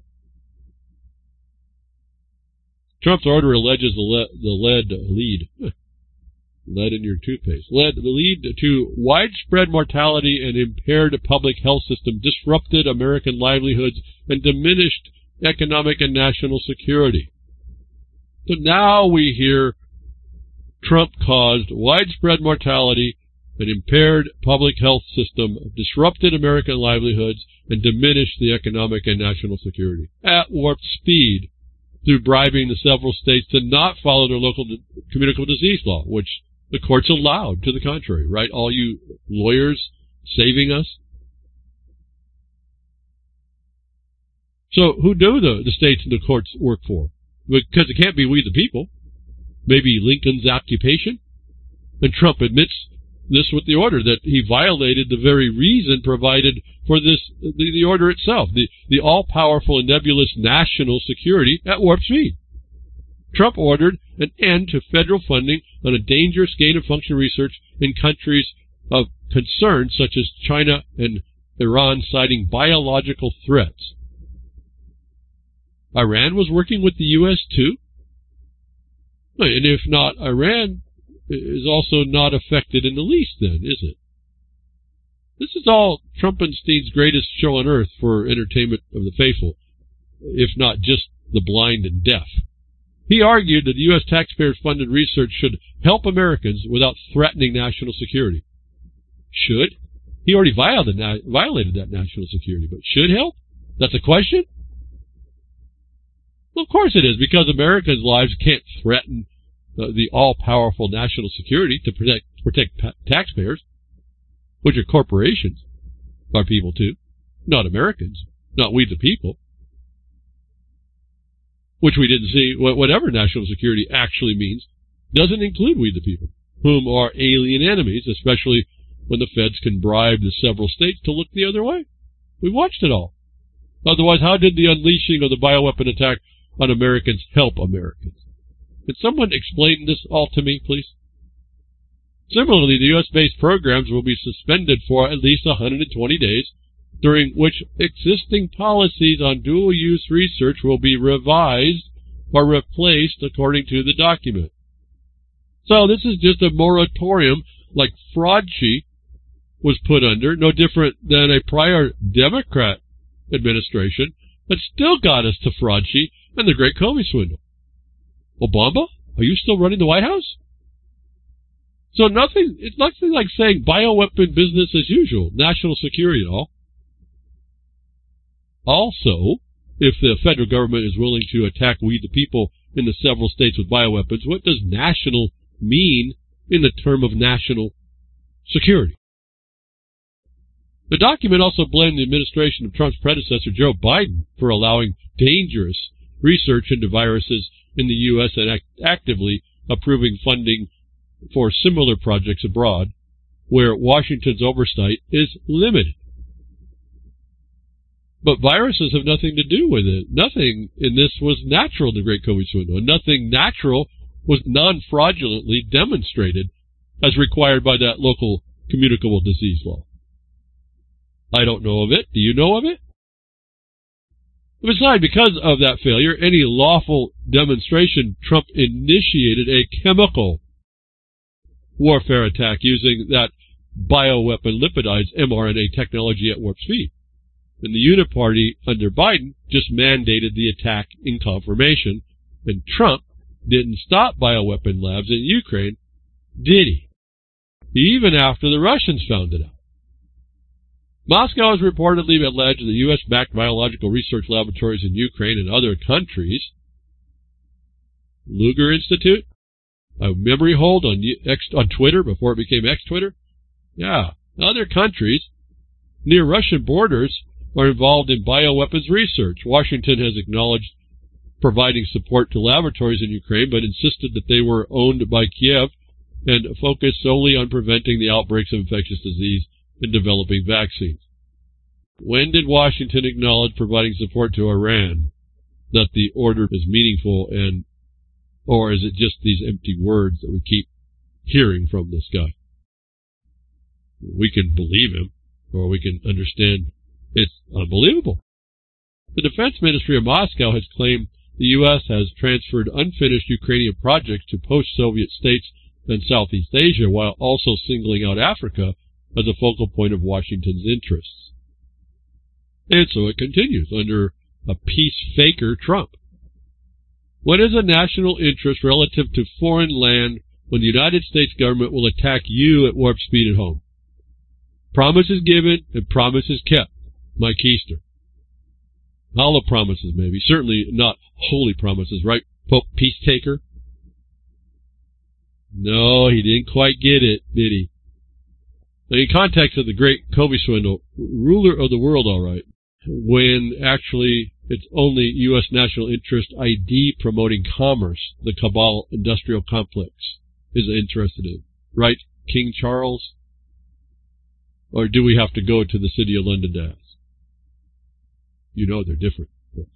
Speaker 1: Trump's order alleges lead in your toothpaste. Lead to widespread mortality and impaired public health system, disrupted American livelihoods, and diminished economic and national security. So now we hear Trump caused widespread mortality, an impaired public health system, disrupted American livelihoods, and diminished the economic and national security at warp speed through bribing the several states to not follow their local communicable disease law, which the courts allowed to the contrary, right? All you lawyers saving us. So who do the states and the courts work for? Because it can't be we the people. Maybe Lincoln's occupation? And Trump admits this with the order, that he violated the very reason provided for this, the order itself, the all-powerful and nebulous national security at warp speed. Trump ordered an end to federal funding on a dangerous gain-of-function research in countries of concern such as China and Iran, citing biological threats. Iran was working with the U.S. too? And if not, Iran is also not affected in the least then, is it? This is all Trumpenstein's greatest show on earth for entertainment of the faithful, if not just the blind and deaf. He argued that the U.S. taxpayer-funded research should help Americans without threatening national security. Should? He already violated that national security, but should help? That's a question? Well, of course it is, because Americans' lives can't threaten the all-powerful national security to protect taxpayers, which are corporations, are people too, not Americans, not we the people, which we didn't see. Whatever national security actually means doesn't include we the people, whom are alien enemies, especially when the feds can bribe the several states to look the other way. We watched it all. Otherwise, how did the unleashing of the bioweapon attack on Americans help Americans? Can someone explain this all to me, please? Similarly, the U.S.-based programs will be suspended for at least 120 days, during which existing policies on dual-use research will be revised or replaced according to the document. So this is just a moratorium like Fraudchi was put under, no different than a prior Democrat administration that still got us to Fraudchi and the Great Comey swindle. Obama, are you still running the White House? So it's nothing like saying bioweapon business as usual, national security and all. Also, if the federal government is willing to attack we the people in the several states with bioweapons, what does national mean in the term of national security? The document also blamed the administration of Trump's predecessor, Joe Biden, for allowing dangerous research into viruses in the U.S. and actively approving funding for similar projects abroad, where Washington's oversight is limited. But viruses have nothing to do with it. Nothing in this was natural in the Great COVID Swindle, and nothing natural was non-fraudulently demonstrated as required by that local communicable disease law. I don't know of it. Do you know of it? Besides, because of that failure, any lawful demonstration, Trump initiated a chemical warfare attack using that bioweapon lipidized mRNA technology at warp speed. And the Uniparty under Biden just mandated the attack in confirmation, and Trump didn't stop bioweapon labs in Ukraine, did he? Even after the Russians found it out. Moscow has reportedly alleged the U.S.-backed biological research laboratories in Ukraine and other countries. Lugar Institute, a memory hold on Twitter before it became X-Twitter. Yeah, other countries near Russian borders are involved in bioweapons research. Washington has acknowledged providing support to laboratories in Ukraine, but insisted that they were owned by Kiev and focused solely on preventing the outbreaks of infectious disease and developing vaccines. When did Washington acknowledge providing support to Iran? That the order is meaningful, and or is it just these empty words that we keep hearing from this guy? We can believe him, or we can understand it's unbelievable. The Defense Ministry of Moscow has claimed the U.S. has transferred unfinished Ukrainian projects to post-Soviet states and Southeast Asia, while also singling out Africa as a focal point of Washington's interests. And so it continues under a peace faker Trump. What is a national interest relative to foreign land when the United States government will attack you at warp speed at home? Promises given and promises kept. Mike Keister. Hollow promises, maybe. Certainly not holy promises, right, Pope Peace Taker? No, he didn't quite get it, did he? In context of the great COVID swindle, ruler of the world, all right, when actually it's only U.S. national interest ID promoting commerce the cabal industrial complex is interested in. Right, King Charles? Or do we have to go to the city of London to ask? You know they're different.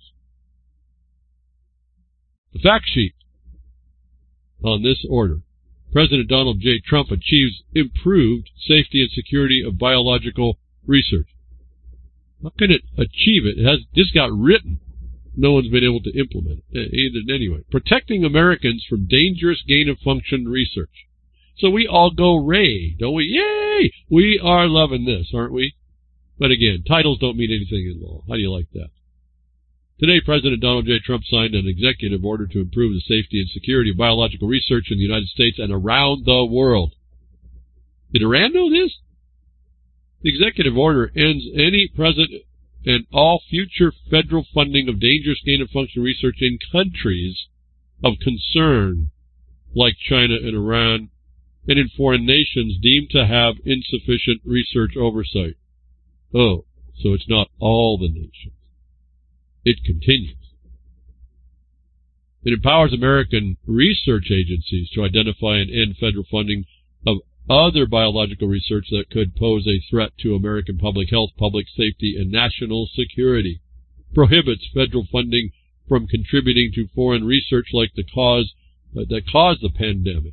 Speaker 1: The fact sheet on this order. President Donald J. Trump achieves improved safety and security of biological research. How can it achieve it? It has just got written. No one's been able to implement it. Anyway, protecting Americans from dangerous gain-of-function research. So we all go ray, don't we? Yay! We are loving this, aren't we? But again, titles don't mean anything in law. How do you like that? Today, President Donald J. Trump signed an executive order to improve the safety and security of biological research in the United States and around the world. Did Iran know this? The executive order ends any present and all future federal funding of dangerous gain-of-function research in countries of concern like China and Iran, and in foreign nations deemed to have insufficient research oversight. Oh, so it's not all the nations. It continues. It empowers American research agencies to identify and end federal funding of other biological research that could pose a threat to American public health, public safety, and national security. Prohibits federal funding from contributing to foreign research like that caused the pandemic.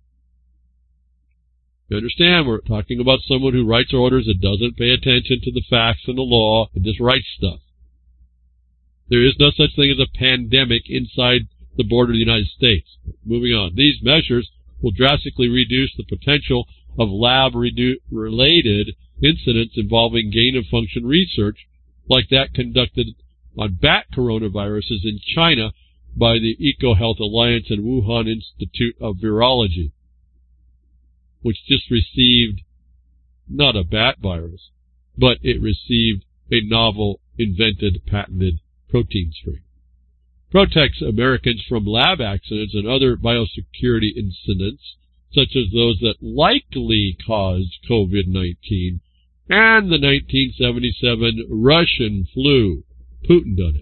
Speaker 1: You understand, we're talking about someone who writes orders that doesn't pay attention to the facts and the law and just writes stuff. There is no such thing as a pandemic inside the border of the United States. Moving on. These measures will drastically reduce the potential of lab-related incidents involving gain-of-function research like that conducted on bat coronaviruses in China by the EcoHealth Alliance and Wuhan Institute of Virology, which just received not a bat virus, but it received a novel, invented, patented protein strain. Protects Americans from lab accidents and other biosecurity incidents, such as those that likely caused COVID-19, and the 1977 Russian flu. Putin done it.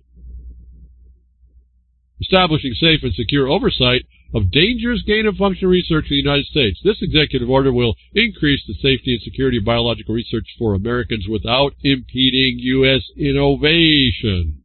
Speaker 1: Establishing safe and secure oversight of dangerous gain-of-function research in the United States. This executive order will increase the safety and security of biological research for Americans without impeding U.S. innovation.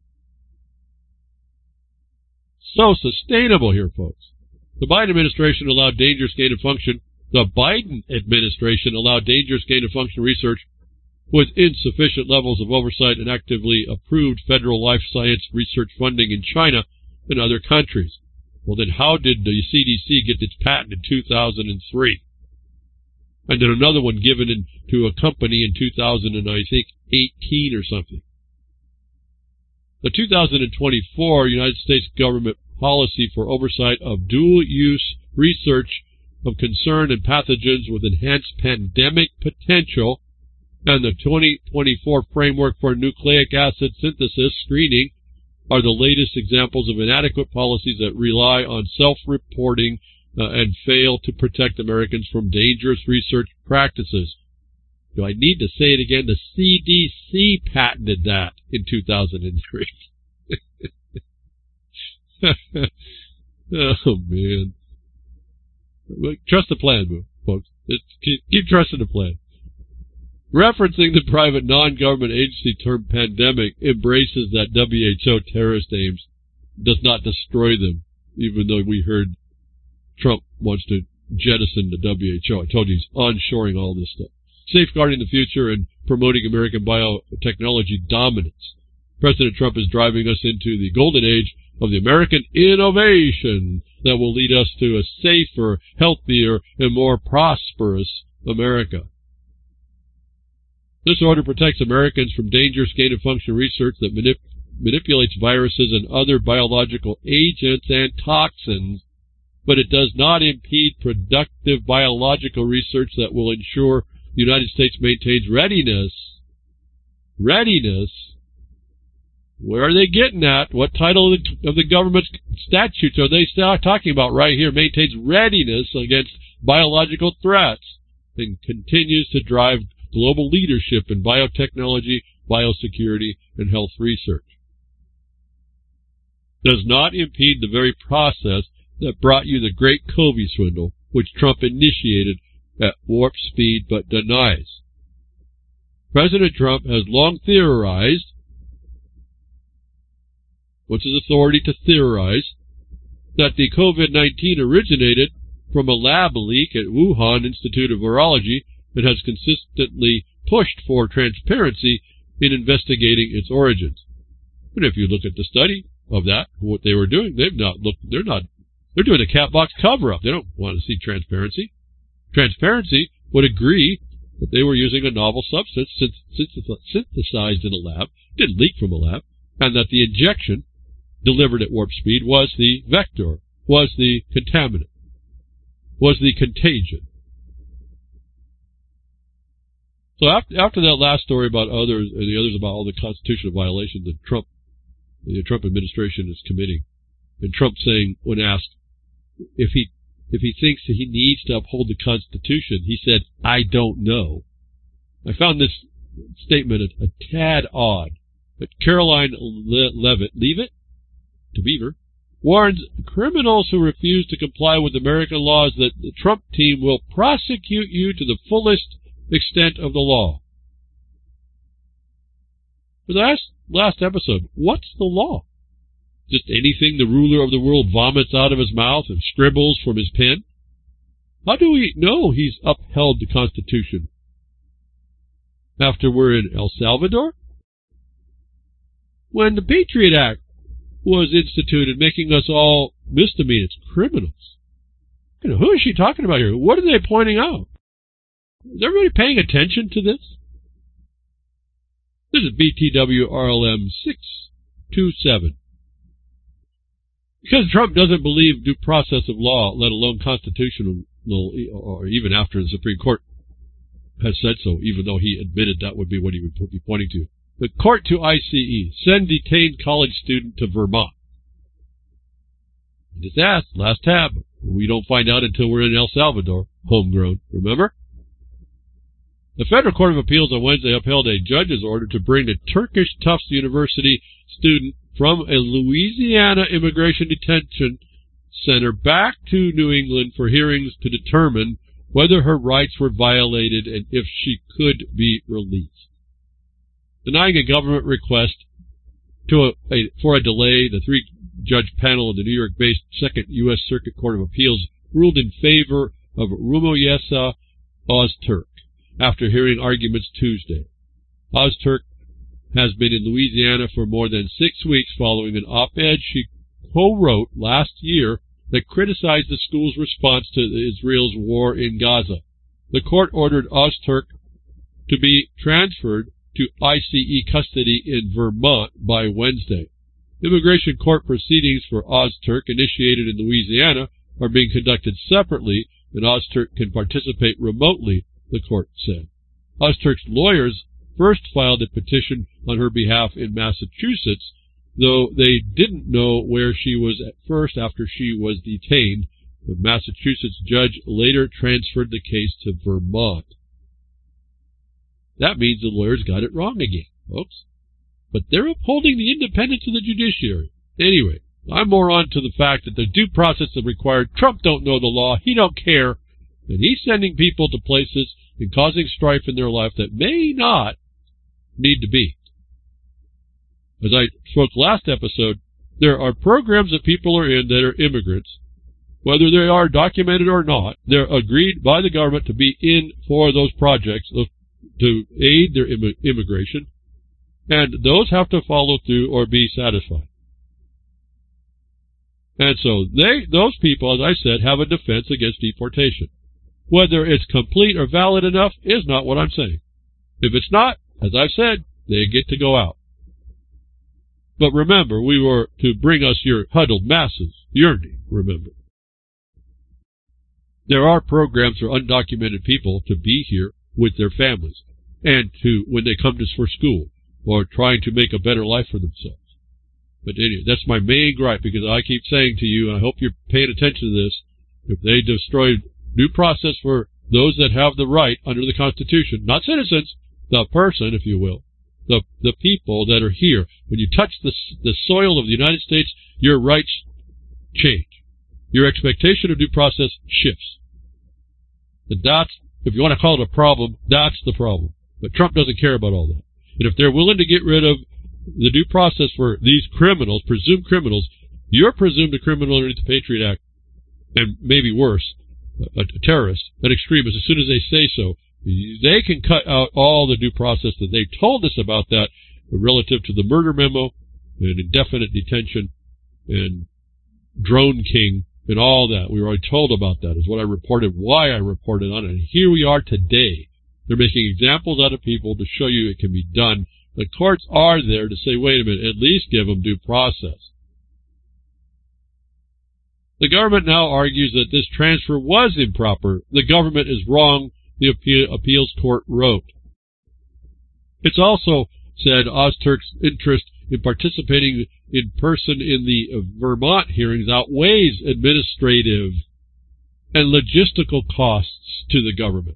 Speaker 1: So sustainable here, folks. The Biden administration allowed dangerous gain-of-function. The Biden administration allowed dangerous gain-of-function research with insufficient levels of oversight and actively approved federal life science research funding in China and other countries. Well, then how did the CDC get its patent in 2003? And then another one given to a company in 2018 or something. The 2024 United States government policy for oversight of dual-use research of concern and pathogens with enhanced pandemic potential and the 2024 framework for nucleic acid synthesis screening are the latest examples of inadequate policies that rely on self-reporting and fail to protect Americans from dangerous research practices. Do I need to say it again? The CDC patented that in 2003. Oh, man. Trust the plan, folks. Keep trusting the plan. Referencing the private non-government agency term pandemic embraces that WHO terrorist aims, does not destroy them, even though we heard Trump wants to jettison the WHO. I told you he's onshoring all this stuff. Safeguarding the future and promoting American biotechnology dominance. President Trump is driving us into the golden age of the American innovation that will lead us to a safer, healthier, and more prosperous America. This order protects Americans from dangerous gain-of-function research that manipulates viruses and other biological agents and toxins, but it does not impede productive biological research that will ensure the United States maintains readiness. Readiness? Where are they getting at? What title of the government statutes are they still talking about right here? Maintains readiness against biological threats and continues to drive global leadership in biotechnology, biosecurity, and health research. Does not impede the very process that brought you the great COVID swindle, which Trump initiated at warp speed but denies. President Trump has long theorized, what's his authority to theorize, that the COVID-19 originated from a lab leak at Wuhan Institute of Virology and has consistently pushed for transparency in investigating its origins. And if you look at the study of that, what they were doing, they're doing a cat box cover-up. They don't want to see transparency. Transparency would agree that they were using a novel substance synthesized in a lab, didn't leak from a lab, and that the injection delivered at warp speed was the vector, was the contaminant, was the contagion. So after that last story about others, and the others about all the constitutional violations that the Trump administration is committing, and Trump saying, when asked if he thinks that he needs to uphold the Constitution, he said, "I don't know." I found this statement a tad odd, but Caroline Leavitt warns criminals who refuse to comply with American laws that the Trump team will prosecute you to the fullest extent of the law. For the last episode, what's the law? Just anything the ruler of the world vomits out of his mouth and scribbles from his pen? How do we know he's upheld the Constitution? After we're in El Salvador? When the Patriot Act was instituted, making us all misdemeanors, criminals. Who is she talking about here? What are they pointing out? Is everybody paying attention to this? This is BTW RLM 627. Because Trump doesn't believe due process of law, let alone constitutional, or even after the Supreme Court has said so, even though he admitted that would be what he would be pointing to. The court to ICE. Send detained college student to Vermont. Just asked, last tab. We don't find out until we're in El Salvador. Homegrown, remember? The Federal Court of Appeals on Wednesday upheld a judge's order to bring the Turkish Tufts University student from a Louisiana immigration detention center back to New England for hearings to determine whether her rights were violated and if she could be released. Denying a government request for a delay, the three-judge panel of the New York-based Second U.S. Circuit Court of Appeals ruled in favor of Rümeysa Öztürk after hearing arguments Tuesday. Öztürk has been in Louisiana for more than 6 weeks following an op-ed she co-wrote last year that criticized the school's response to Israel's war in Gaza. The court ordered Öztürk to be transferred to ICE custody in Vermont by Wednesday. Immigration court proceedings for Öztürk, initiated in Louisiana, are being conducted separately, and Öztürk can participate remotely, the court said. Öztürk's lawyers first filed a petition on her behalf in Massachusetts, though they didn't know where she was at first after she was detained. The Massachusetts judge later transferred the case to Vermont. That means the lawyers got it wrong again, folks. But they're upholding the independence of the judiciary. Anyway, I'm more on to the fact that the due process is required. Trump don't know the law. He don't care. And he's sending people to places and causing strife in their life that may not need to be. As I spoke last episode, there are programs that people are in that are immigrants. Whether they are documented or not, they're agreed by the government to be in for those projects to aid their immigration, and those have to follow through or be satisfied. And so those people, as I said, have a defense against deportation. Whether it's complete or valid enough is not what I'm saying. If it's not, as I've said, they get to go out. But remember, we were to bring us your huddled masses, yearning, remember. There are programs for undocumented people to be here with their families, and to when they come to for school, or trying to make a better life for themselves. But anyway, that's my main gripe, because I keep saying to you, and I hope you're paying attention to this, if they destroy due process for those that have the right under the Constitution, not citizens, the person, if you will, the people that are here, when you touch the soil of the United States, your rights change. Your expectation of due process shifts. And that's, if you want to call it a problem, that's the problem. But Trump doesn't care about all that. And if they're willing to get rid of the due process for these criminals, presumed criminals, you're presumed a criminal underneath the Patriot Act, and maybe worse, a terrorist, an extremist. As soon as they say so, they can cut out all the due process that they told us about that relative to the murder memo and indefinite detention and Drone King and all that. We were already told about that, is what I reported, why I reported on it. And here we are today. They're making examples out of people to show you it can be done. The courts are there to say, wait a minute, at least give them due process. The government now argues that this transfer was improper. The government is wrong, the appeals court wrote. It's also said Öztürk's interest in participating in person in the Vermont hearings outweighs administrative and logistical costs to the government.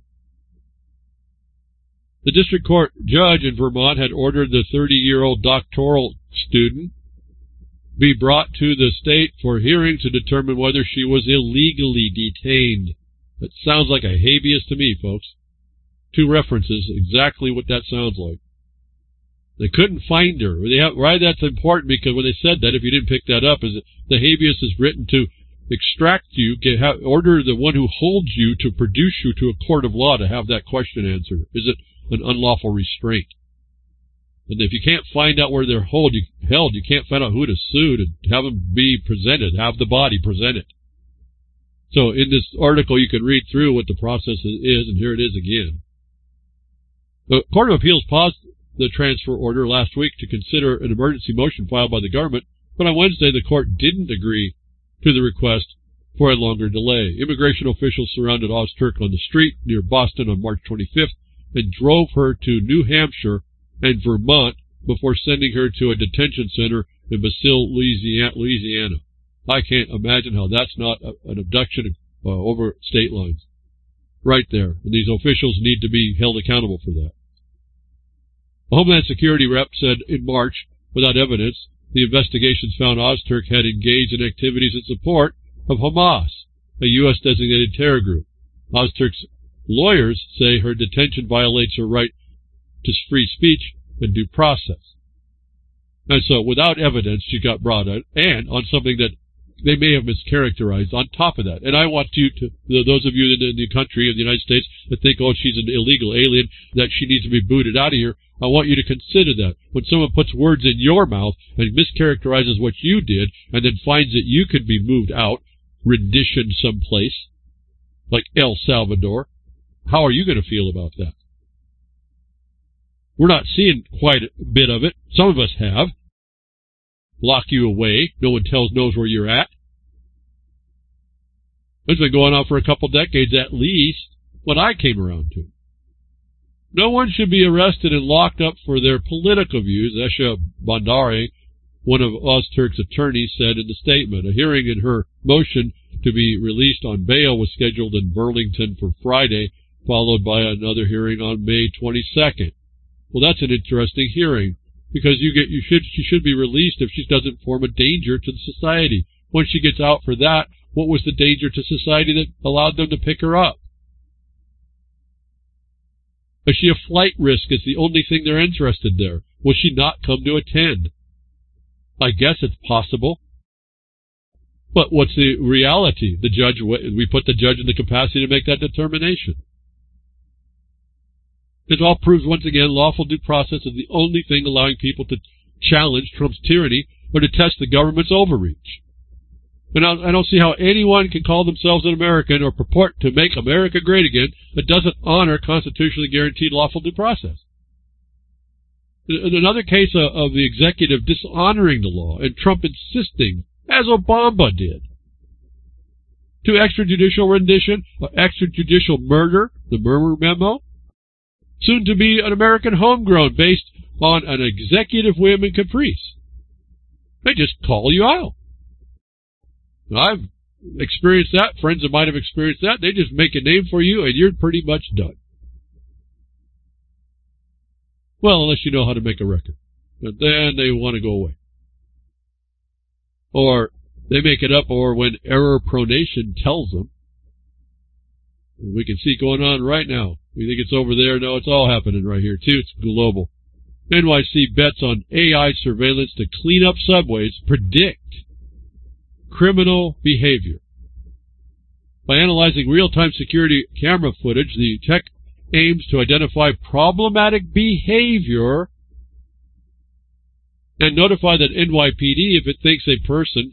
Speaker 1: The district court judge in Vermont had ordered the 30-year-old doctoral student be brought to the state for hearing to determine whether she was illegally detained. That sounds like a habeas to me, folks. 2 references, exactly what that sounds like. They couldn't find her. Why that's important, because when they said that, if you didn't pick that up, is that the habeas is written to extract you, order the one who holds you to produce you to a court of law to have that question answered. Is it an unlawful restraint? And if you can't find out where they're held, you can't find out who to sue to have them be presented, have the body presented. So in this article, you can read through what the process is, and here it is again. The Court of Appeals paused the transfer order last week to consider an emergency motion filed by the government, but on Wednesday the court didn't agree to the request for a longer delay. Immigration officials surrounded Öztürk on the street near Boston on March 25th and drove her to New Hampshire and Vermont before sending her to a detention center in Basile, Louisiana. I can't imagine how that's not an abduction over state lines. right there, and these officials need to be held accountable for that. A Homeland Security rep said in March, without evidence, the investigations found Ozturk had engaged in activities in support of Hamas, a U.S.-designated terror group. Ozturk's lawyers say her detention violates her right to free speech and due process. And so, without evidence, she got brought out, and on something that they may have mischaracterized on top of that. And I want you to, those of you in the country of the United States that think, oh, she's an illegal alien, that she needs to be booted out of here, I want you to consider that. When someone puts words in your mouth and mischaracterizes what you did, and then finds that you could be moved out, renditioned someplace, like El Salvador, how are you going to feel about that? We're not seeing quite a bit of it. Some of us have. Lock you away. No one knows where you're at. It's been going on for a couple decades at least, when I came around to. No one should be arrested and locked up for their political views, Esha Bandari, one of Ozturk's attorneys, said in the statement. A hearing in her motion to be released on bail was scheduled in Burlington for Friday, followed by another hearing on May 22nd. Well, that's an interesting hearing, because she should be released if she doesn't form a danger to society. When she gets out for that, what was the danger to society that allowed them to pick her up? Is she a flight risk? Is the only thing they're interested there. Will she not come to attend? I guess it's possible. But what's the reality? We put the judge in the capacity to make that determination. It all proves once again lawful due process is the only thing allowing people to challenge Trump's tyranny or to test the government's overreach. And I don't see how anyone can call themselves an American or purport to make America great again that doesn't honor constitutionally guaranteed lawful due process. In another case of the executive dishonoring the law and Trump insisting, as Obama did, to extrajudicial rendition or extrajudicial murder, the Murmur Memo, soon to be an American homegrown based on an executive whim and caprice. They just call you out. I've experienced that. Friends of mine have experienced that. They just make a name for you, and you're pretty much done. Well, unless you know how to make a record. And then they want to go away. Or they make it up, or when error pronation tells them. We can see going on right now. We think it's over there. No, it's all happening right here, too. It's global. NYC bets on AI surveillance to clean up subways, predict criminal behavior. By analyzing real-time security camera footage, the tech aims to identify problematic behavior and notify that NYPD if it thinks a person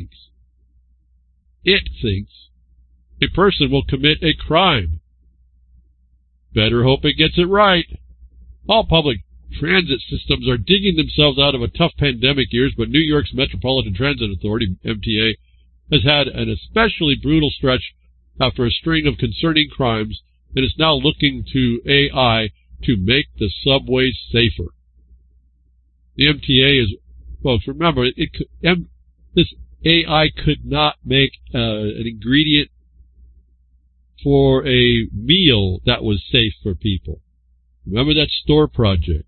Speaker 1: will commit a crime. Better hope it gets it right. All public transit systems are digging themselves out of a tough pandemic years, but New York's Metropolitan Transit Authority, MTA, has had an especially brutal stretch after a string of concerning crimes and is now looking to AI to make the subways safer. The MTA is, folks, remember, this AI could not make an ingredient for a meal that was safe for people. Remember that store project?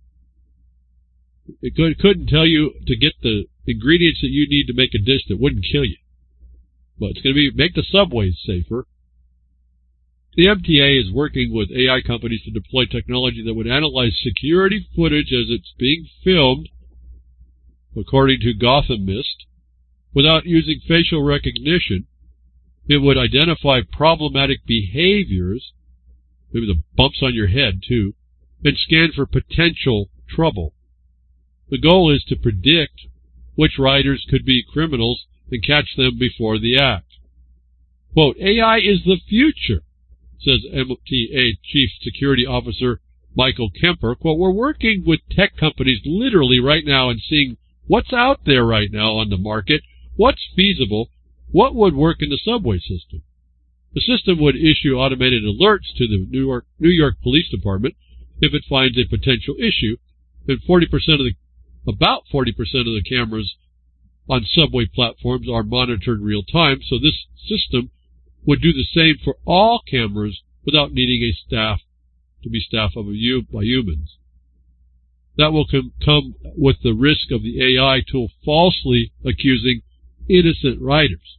Speaker 1: It couldn't tell you to get the ingredients that you need to make a dish that wouldn't kill you. But it's going to make the subways safer. The MTA is working with AI companies to deploy technology that would analyze security footage as it's being filmed, according to Gotham Mist, without using facial recognition. It would identify problematic behaviors, maybe the bumps on your head too, and scan for potential trouble. The goal is to predict which riders could be criminals and catch them before the act. Quote, AI is the future, says MTA Chief Security Officer Michael Kemper. Quote, we're working with tech companies literally right now and seeing what's out there right now on the market, what's feasible, what would work in the subway system. The system would issue automated alerts to the New York Police Department if it finds a potential issue, and about 40% of the cameras on subway platforms are monitored real time, so this system would do the same for all cameras without needing a staff to be staff by humans. That will come with the risk of the AI tool falsely accusing innocent writers.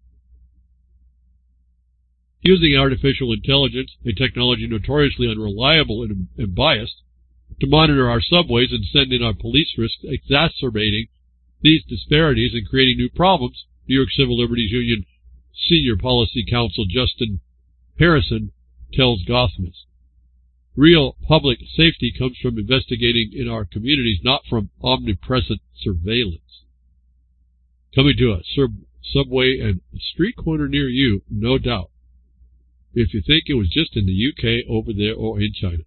Speaker 1: Using artificial intelligence, a technology notoriously unreliable and biased, to monitor our subways and send in our police risks, exacerbating these disparities and creating new problems, New York Civil Liberties Union Senior Policy Counsel Justin Harrison tells Gothamus. Real public safety comes from investigating in our communities, not from omnipresent surveillance. Coming to a subway and a street corner near you, no doubt, if you think it was just in the UK, over there, or in China.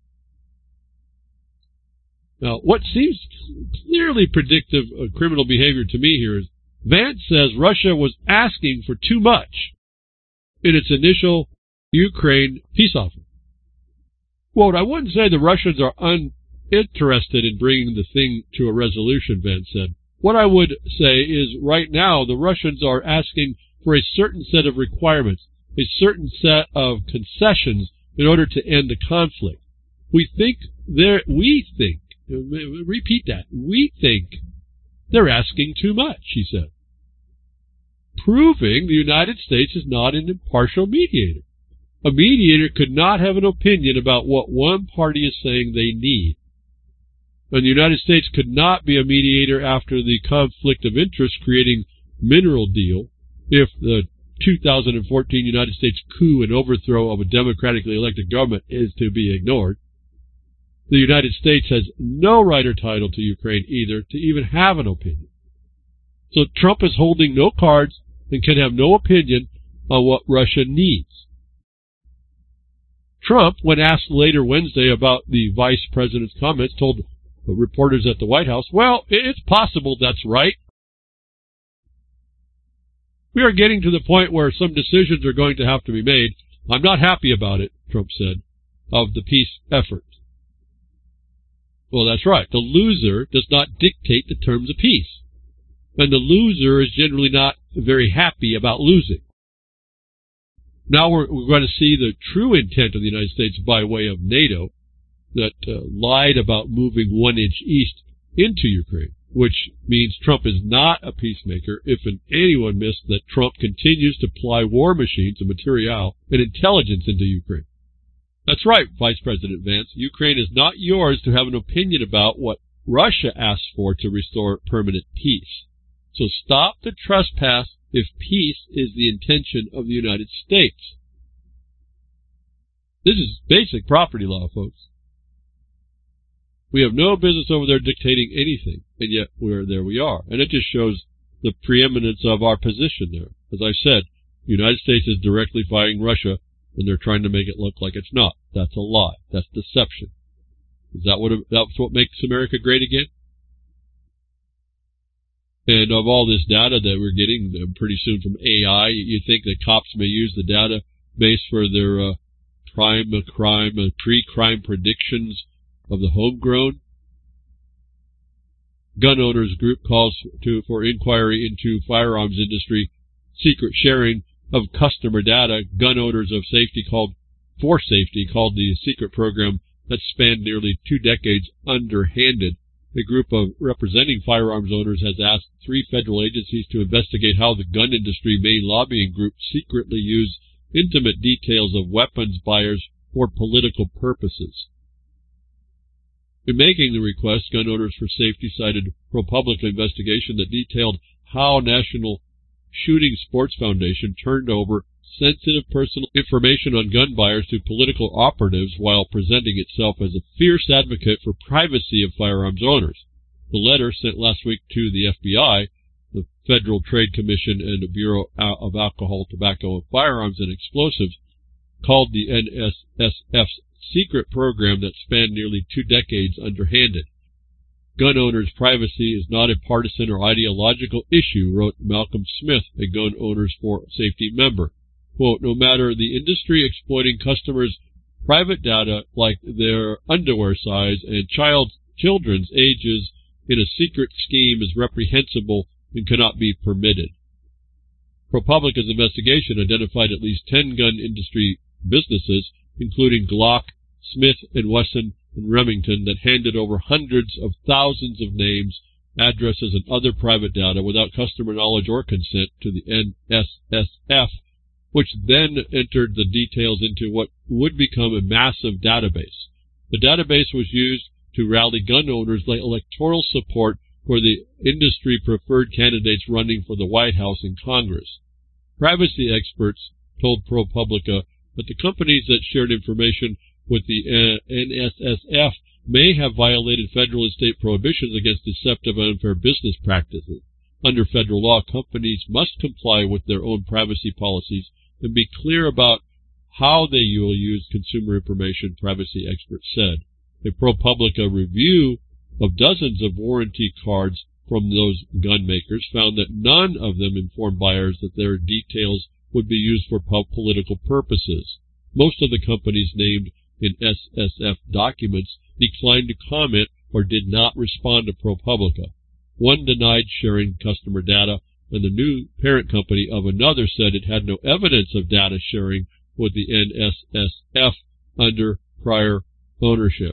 Speaker 1: Now, what seems clearly predictive of criminal behavior to me here is Vance says Russia was asking for too much in its initial Ukraine peace offer. Quote, I wouldn't say the Russians are uninterested in bringing the thing to a resolution, Vance said. What I would say is right now the Russians are asking for a certain set of requirements, a certain set of concessions in order to end the conflict. Repeat that. We think they're asking too much, he said, proving the United States is not an impartial mediator. A mediator could not have an opinion about what one party is saying they need. And the United States could not be a mediator after the conflict of interest creating mineral deal if the 2014 United States coup and overthrow of a democratically elected government is to be ignored. The United States has no right or title to Ukraine either to even have an opinion. So Trump is holding no cards and can have no opinion on what Russia needs. Trump, when asked later Wednesday about the vice president's comments, told reporters at the White House, well, it's possible that's right. We are getting to the point where some decisions are going to have to be made. I'm not happy about it, Trump said, of the peace effort. Well, that's right. The loser does not dictate the terms of peace. And the loser is generally not very happy about losing. Now we're going to see the true intent of the United States by way of NATO that lied about moving 1 inch east into Ukraine, which means Trump is not a peacemaker if anyone missed that Trump continues to ply war machines and material and intelligence into Ukraine. That's right, Vice President Vance. Ukraine is not yours to have an opinion about what Russia asks for to restore permanent peace. So stop the trespass if peace is the intention of the United States. This is basic property law, folks. We have no business over there dictating anything, and yet there we are. And it just shows the preeminence of our position there. As I said, the United States is directly fighting Russia, and they're trying to make it look like it's not. That's a lie. That's deception. That's what makes America great again? And of all this data that we're getting pretty soon from AI, you think that cops may use the database for their pre-crime predictions of the homegrown? Gun owners group calls for inquiry into firearms industry secret sharing of customer data. Gun owners of safety called the secret program that spanned nearly 2 decades underhanded. A group of representing firearms owners has asked 3 federal agencies to investigate how the gun industry main lobbying group secretly used intimate details of weapons buyers for political purposes. In making the request, Gun Owners for Safety cited ProPublica investigation that detailed how National Shooting Sports Foundation turned over sensitive personal information on gun buyers to political operatives while presenting itself as a fierce advocate for privacy of firearms owners. The letter sent last week to the FBI, the Federal Trade Commission, and the Bureau of Alcohol, Tobacco, and Firearms and Explosives, called the NSSF's secret program that spanned nearly 2 decades underhanded. Gun owners' privacy is not a partisan or ideological issue, wrote Malcolm Smith, a Gun Owners for Safety member. Quote, no matter the industry exploiting customers' private data like their underwear size and children's ages in a secret scheme is reprehensible and cannot be permitted. ProPublica's investigation identified at least 10 gun industry businesses including Glock, Smith & Wesson, and Remington, that handed over hundreds of thousands of names, addresses, and other private data without customer knowledge or consent to the NSSF, which then entered the details into what would become a massive database. The database was used to rally gun owners like electoral support for the industry-preferred candidates running for the White House and Congress. Privacy experts told ProPublica that the companies that shared information with the NSSF may have violated federal and state prohibitions against deceptive and unfair business practices. Under federal law, companies must comply with their own privacy policies and be clear about how they will use consumer information, privacy experts said. A ProPublica review of dozens of warranty cards from those gun makers found that none of them informed buyers that their details would be used for political purposes. Most of the companies named in SSF documents declined to comment or did not respond to ProPublica. One denied sharing customer data, and the new parent company of another said it had no evidence of data sharing with the NSSF under prior ownership.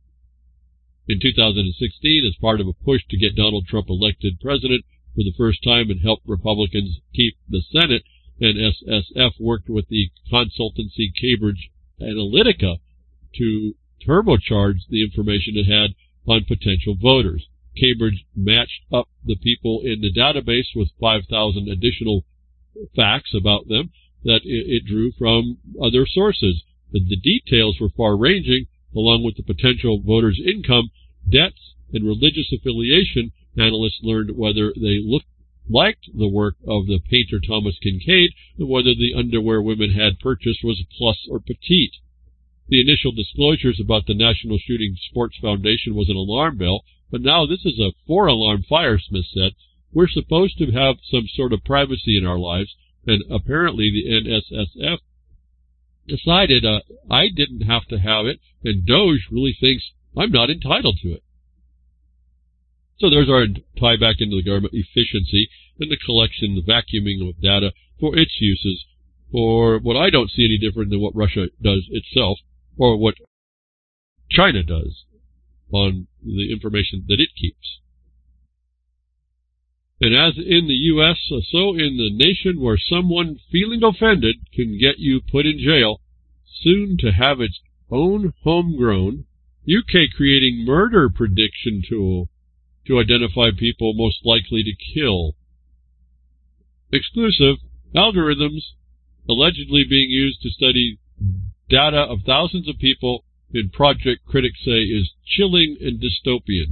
Speaker 1: In 2016, as part of a push to get Donald Trump elected president for the first time and help Republicans keep the Senate, NSSF worked with the consultancy Cambridge Analytica to turbocharge the information it had on potential voters. Cambridge matched up the people in the database with 5,000 additional facts about them that it drew from other sources. The details were far-ranging, along with the potential voters' income, debts, and religious affiliation. Analysts learned whether they liked the work of the painter Thomas Kinkade and whether the underwear women had purchased was plus or petite. The initial disclosures about the National Shooting Sports Foundation was an alarm bell, but now this is a 4-alarm fire, Smith said. We're supposed to have some sort of privacy in our lives, and apparently the NSSF decided I didn't have to have it, and DOJ really thinks I'm not entitled to it. So there's our tie back into the government efficiency and the collection, the vacuuming of data for its uses, for what I don't see any different than what Russia does itself, or what China does on the information that it keeps. And as in the U.S., so in the nation where someone feeling offended can get you put in jail, soon to have its own homegrown UK creating murder prediction tool to identify people most likely to kill. Exclusive algorithms allegedly being used to study data of thousands of people in project critics say is chilling and dystopian.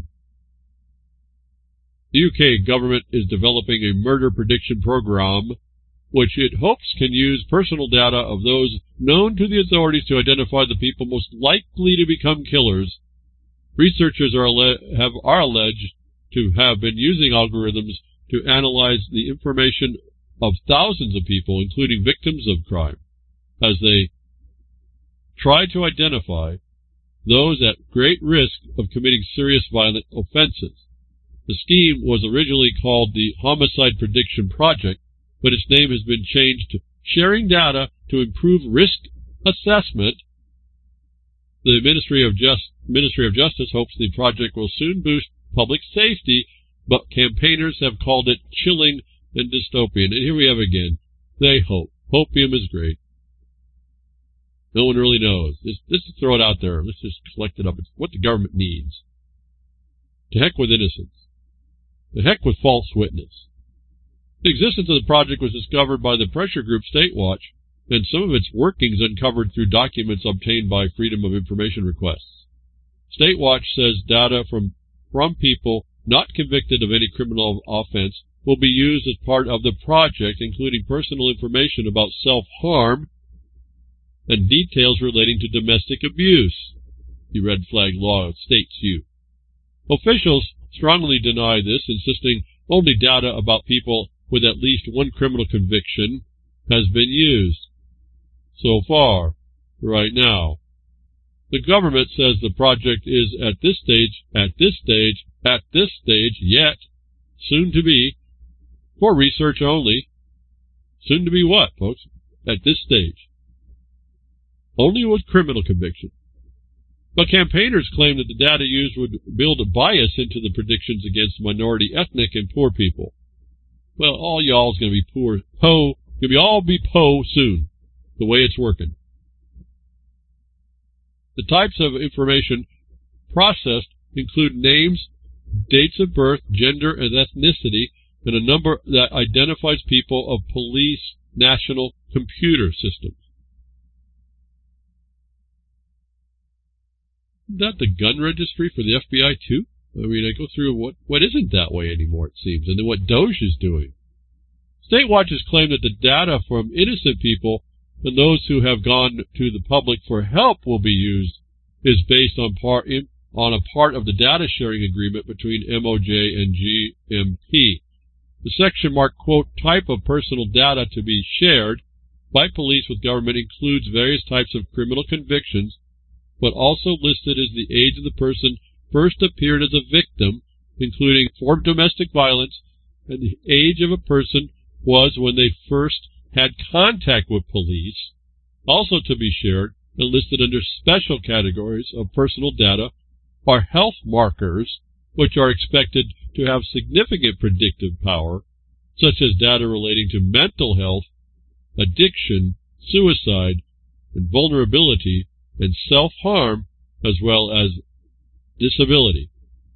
Speaker 1: The UK government is developing a murder prediction program which it hopes can use personal data of those known to the authorities to identify the people most likely to become killers. Researchers are alleged to have been using algorithms to analyze the information of thousands of people, including victims of crime, as they try to identify those at great risk of committing serious violent offenses. The scheme was originally called the Homicide Prediction Project, but its name has been changed to Sharing Data to Improve Risk Assessment. The Ministry of Justice hopes the project will soon boost public safety, but campaigners have called it chilling and dystopian. And here we have again, they hope. Hopium is great. No one really knows. Let's just throw it out there. Let's just collect it up. It's what the government needs. To heck with innocence. To heck with false witness. The existence of the project was discovered by the pressure group Statewatch, and some of its workings uncovered through documents obtained by Freedom of Information requests. Statewatch says data from people not convicted of any criminal offense will be used as part of the project, including personal information about self-harm and details relating to domestic abuse, the red flag law states you. Officials strongly deny this, insisting only data about people with at least one criminal conviction has been used. So far, right now. The government says the project is at this stage, yet, soon to be, for research only. Soon to be what, folks? At this stage. only with criminal conviction. But campaigners claim that the data used would build a bias into the predictions against minority, ethnic, and poor people. Well, all y'all's going to be poor, all be po soon, the way it's working. The types of information processed include names, dates of birth, gender, and ethnicity, and a number that identifies people of police national computer systems. Isn't that the gun registry for the FBI too? I mean, I go through what isn't that way anymore, it seems, and then what Doge is doing. State watchers claim that the data from innocent people and those who have gone to the public for help will be used is based on a part of the data sharing agreement between MOJ and GMP. The section marked, quote, type of personal data to be shared by police with government includes various types of criminal convictions, but also listed is the age of the person first appeared as a victim, including for domestic violence, and the age of a person was when they first had contact with police, also to be shared and listed under special categories of personal data are health markers, which are expected to have significant predictive power, such as data relating to mental health, addiction, suicide, and vulnerability, and self-harm, as well as disability.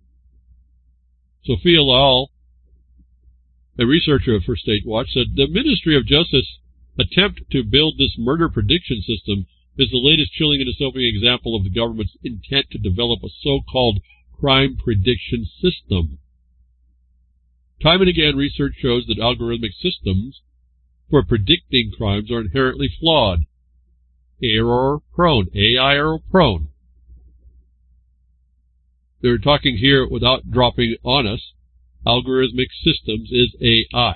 Speaker 1: Sophia Lal, a researcher for State Watch, said the Ministry of Justice attempt to build this murder prediction system is the latest chilling and disturbing example of the government's intent to develop a so-called crime prediction system. Time and again, research shows that algorithmic systems for predicting crimes are inherently flawed, error-prone, AI error-prone. They're talking here without dropping on us. Algorithmic systems is AI.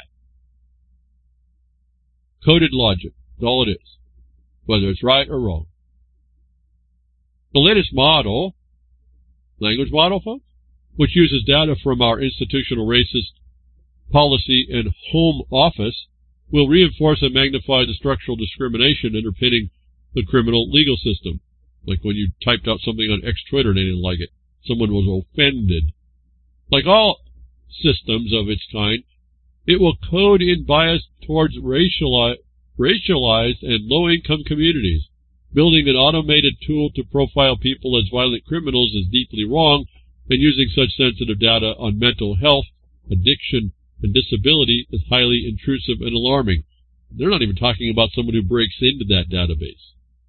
Speaker 1: Coded logic, that's all it is, whether it's right or wrong. The latest model, language model, folks, which uses data from our institutional racist policy and home office, will reinforce and magnify the structural discrimination underpinning the criminal legal system. Like when you typed out something on X-Twitter and they didn't like it. Someone was offended. Like all systems of its kind, it will code in bias towards racialized and low-income communities. Building an automated tool to profile people as violent criminals is deeply wrong, and using such sensitive data on mental health, addiction, and disability is highly intrusive and alarming. They're not even talking about someone who breaks into that database.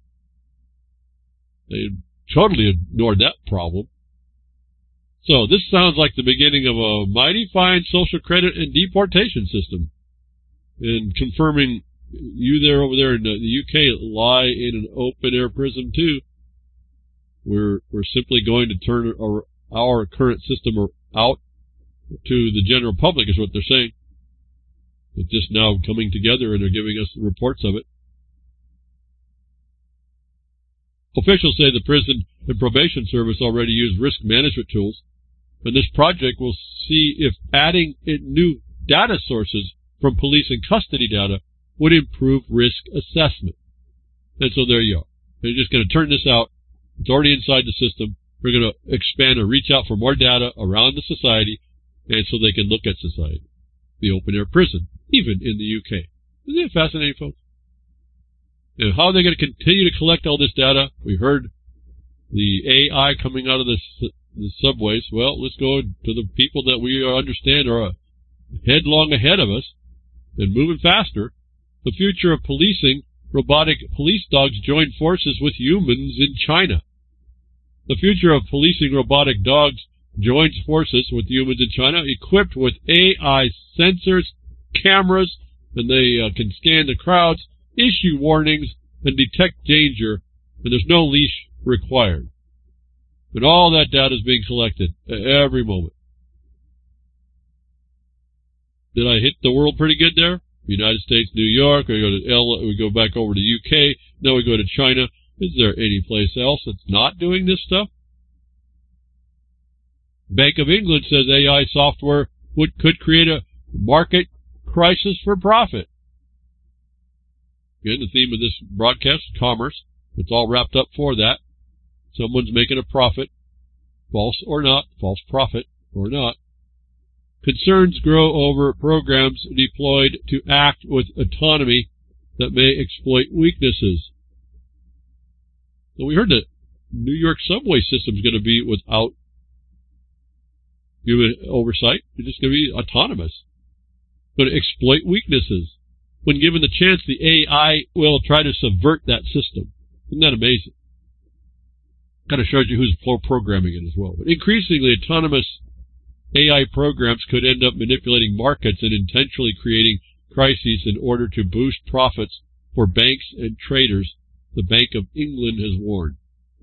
Speaker 1: They totally ignored that problem. So this sounds like the beginning of a mighty fine social credit and deportation system. And confirming you there over there in the UK lie in an open-air prison too. We're simply going to turn our current system out to the general public is what they're saying. It's just now coming together and they're giving us reports of it. Officials say the prison and probation service already use risk management tools, and this project will see if adding in new data sources from police and custody data would improve risk assessment. And so there you are. They're just going to turn this out. It's already inside the system. We're going to expand and reach out for more data around the society, and so they can look at society. The open-air prison, even in the UK. Isn't it fascinating, folks? And how are they going to continue to collect all this data? We heard the AI coming out of the subways. Well, let's go to the people that we understand are headlong ahead of us and moving faster. The future of policing, robotic police dogs join forces with humans in China. The future of policing robotic dogs joins forces with humans in China, equipped with AI sensors, cameras, and they can scan the crowds, issue warnings, and detect danger, and there's no leash required. But all that data is being collected at every moment. Did I hit the world pretty good there? United States, New York, we go back over to UK, now we go to China. Is there any place else that's not doing this stuff? Bank of England says AI software could create a market crisis for profit. Again, the theme of this broadcast is commerce. It's all wrapped up for that. Someone's making a profit, false or not, false profit or not. Concerns grow over programs deployed to act with autonomy that may exploit weaknesses. So we heard that New York subway system is going to be without human oversight. It's just going to be autonomous. Going to exploit weaknesses. When given the chance, the AI will try to subvert that system. Isn't that amazing? Kind of shows you who's programming it as well. But increasingly, autonomous AI programs could end up manipulating markets and intentionally creating crises in order to boost profits for banks and traders, the Bank of England has warned.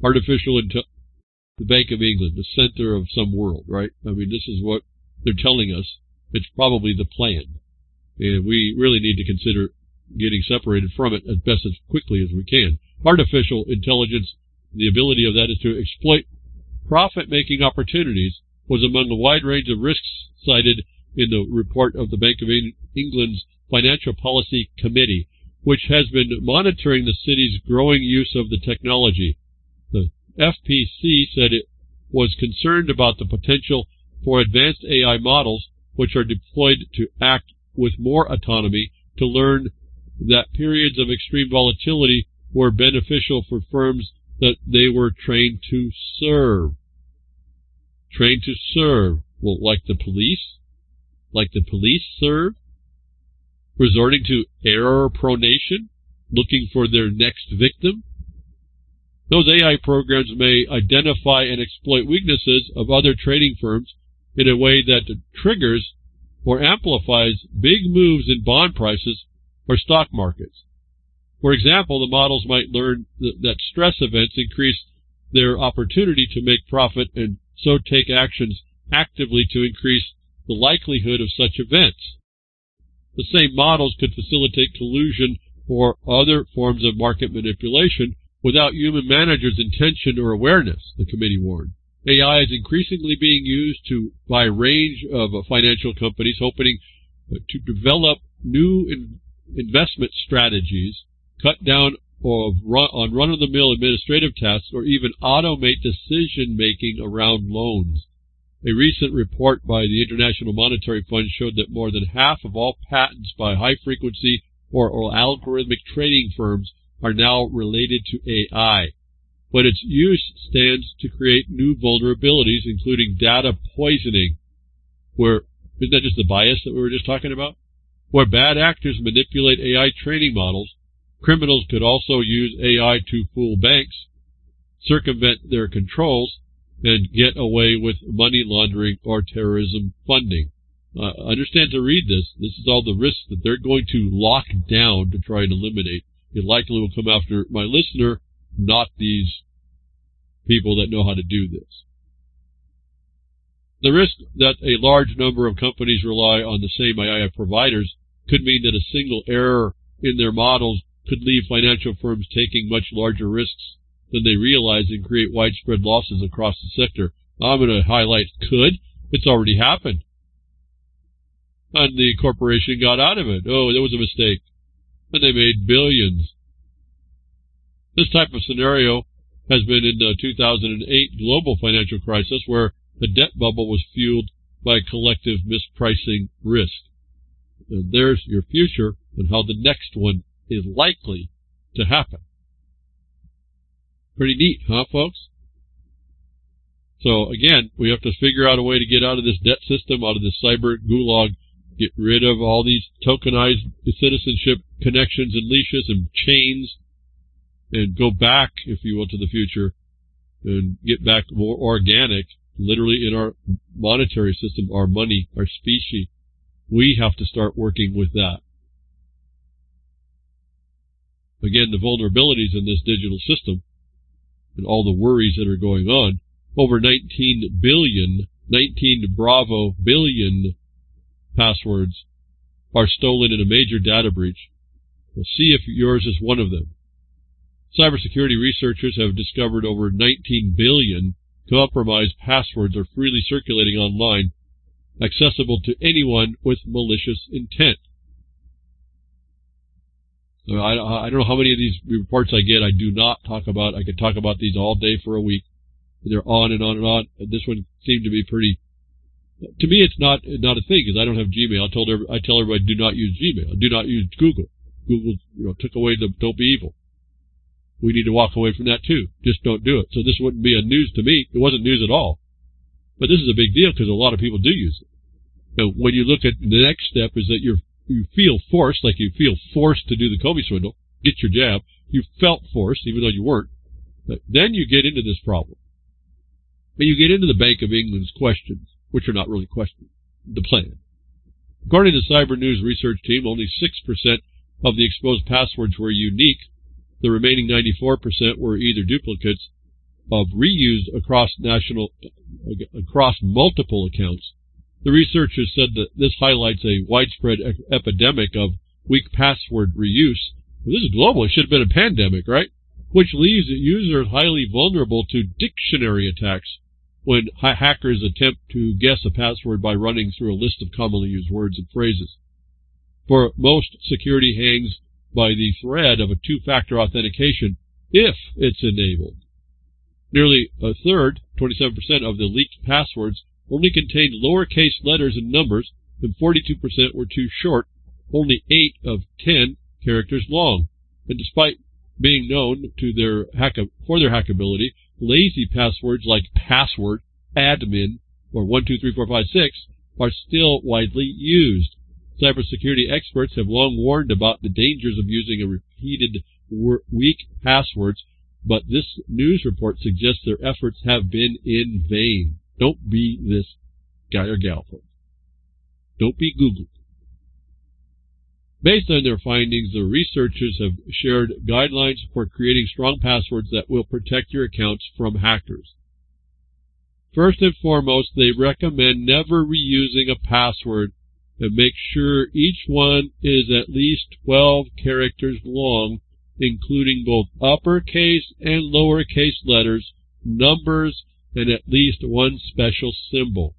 Speaker 1: The Bank of England, the center of some world, right? I mean, this is what they're telling us. It's probably the plan. And we really need to consider getting separated from it as best as quickly as we can. Artificial intelligence, the ability of that is to exploit profit-making opportunities, was among a wide range of risks cited in the report of the Bank of England's Financial Policy Committee, which has been monitoring the city's growing use of the technology. The FPC said it was concerned about the potential for advanced AI models, which are deployed to act with more autonomy, to learn that periods of extreme volatility were beneficial for firms that they were trained to serve. Trained to serve. Well, like the police? Like the police serve? Resorting to error pronation? Looking for their next victim? Those AI programs may identify and exploit weaknesses of other trading firms in a way that triggers or amplifies big moves in bond prices or stock markets. For example, the models might learn that stress events increase their opportunity to make profit and so take actions actively to increase the likelihood of such events. The same models could facilitate collusion or other forms of market manipulation without human managers' intention or awareness, the committee warned. AI is increasingly being used by a range of financial companies hoping to develop new investment strategies, cut down on run-of-the-mill administrative tasks, or even automate decision-making around loans. A recent report by the International Monetary Fund showed that more than half of all patents by high-frequency or algorithmic trading firms are now related to AI. But its use stands to create new vulnerabilities, including data poisoning, where, isn't that just the bias that we were just talking about? Where bad actors manipulate AI training models, criminals could also use AI to fool banks, circumvent their controls, and get away with money laundering or terrorism funding. Understand to read this. This is all the risks that they're going to lock down to try and eliminate. It likely will come after my listener, not these people that know how to do this. The risk that a large number of companies rely on the same AI providers could mean that a single error in their models could leave financial firms taking much larger risks than they realize and create widespread losses across the sector. I'm going to highlight could. It's already happened. And the corporation got out of it. Oh, there was a mistake. And they made billions. This type of scenario has been in the 2008 global financial crisis, where the debt bubble was fueled by collective mispricing risk. And there's your future and how the next one is likely to happen. Pretty neat, huh, folks? So, again, we have to figure out a way to get out of this debt system, out of this cyber gulag, get rid of all these tokenized citizenship connections and leashes and chains, and go back, if you will, to the future and get back more organic, literally in our monetary system, our money, our specie. We have to start working with that. Again, the vulnerabilities in this digital system and all the worries that are going on, over 19 billion passwords are stolen in a major data breach. We'll see if yours is one of them. Cybersecurity researchers have discovered over 19 billion compromised passwords are freely circulating online, accessible to anyone with malicious intent. I don't know how many of these reports I get. I do not talk about. I could talk about these all day for a week. They're on and on and on. This one seemed to be pretty. To me, it's not a thing because I don't have Gmail. I tell everybody, do not use Gmail. Do not use Google. Google, took away the don't be evil. We need to walk away from that too. Just don't do it. So this wouldn't be a news to me. It wasn't news at all. But this is a big deal because a lot of people do use it. Now, when you look at the next step is that you feel forced, like you feel forced to do the Comey swindle, get your jab. You felt forced, even though you weren't. But then you get into this problem. But you get into the Bank of England's questions, which are not really questions, the plan. According to the Cyber News research team, only 6% of the exposed passwords were unique. The remaining 94% were either duplicates of reused across multiple accounts. The researchers said that this highlights a widespread epidemic of weak password reuse. Well, this is global. It should have been a pandemic, right? Which leaves users highly vulnerable to dictionary attacks when hackers attempt to guess a password by running through a list of commonly used words and phrases. For most, security hangs by the thread of a two-factor authentication if it's enabled. Nearly a third, 27% of the leaked passwords only contained lowercase letters and numbers, and 42% were too short, only 8 of 10 characters long. And despite being known for their hackability, lazy passwords like password, admin, or 123456 are still widely used. Cybersecurity experts have long warned about the dangers of using a repeated weak passwords, but this news report suggests their efforts have been in vain. Don't be this guy or gal, folks. Don't be Google. Based on their findings, the researchers have shared guidelines for creating strong passwords that will protect your accounts from hackers. First and foremost, they recommend never reusing a password and make sure each one is at least 12 characters long, including both uppercase and lowercase letters, numbers, and at least one special symbol.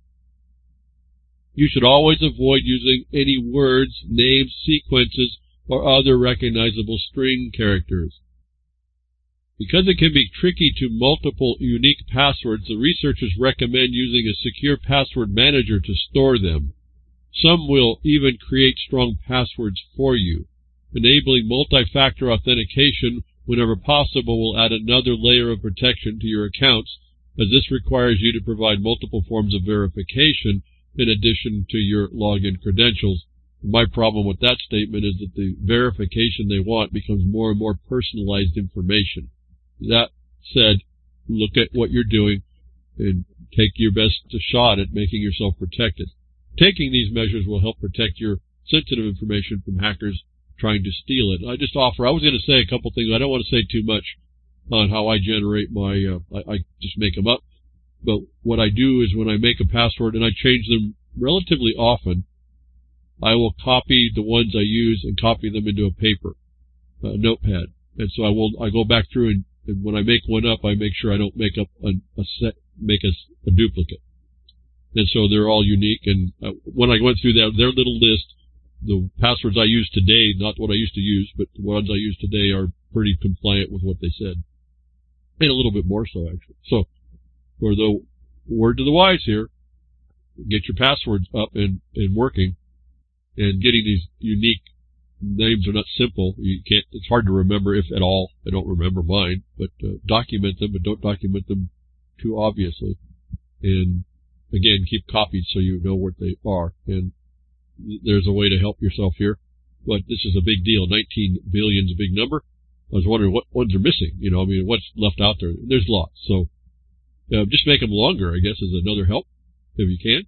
Speaker 1: You should always avoid using any words, names, sequences, or other recognizable string characters. Because it can be tricky to multiple unique passwords, the researchers recommend using a secure password manager to store them. Some will even create strong passwords for you. Enabling multi-factor authentication whenever possible will add another layer of protection to your accounts, as this requires you to provide multiple forms of verification in addition to your login credentials. My problem with that statement is that the verification they want becomes more and more personalized information. That said, look at what you're doing and take your best shot at making yourself protected. Taking these measures will help protect your sensitive information from hackers trying to steal it. I was going to say a couple things. I don't want to say too much on how I generate my, I just make them up. But what I do is when I make a password, and I change them relatively often, I will copy the ones I use and copy them into a paper, a notepad. And so I go back through and when I make one up, I make sure I don't make up a duplicate. And so they're all unique. And when I went through their little list, the passwords I use today, not what I used to use, but the ones I use today are pretty compliant with what they said. And a little bit more so, actually. So, for the word to the wise here, get your passwords up and working. And getting these unique names are not simple. It's hard to remember, if at all. I don't remember mine, but document them, but don't document them too obviously. And again, keep copies so you know what they are. And there's a way to help yourself here. But this is a big deal. 19 billion is a big number. I was wondering what ones are missing. What's left out there. There's lots. So just make them longer, I guess, is another help, if you can.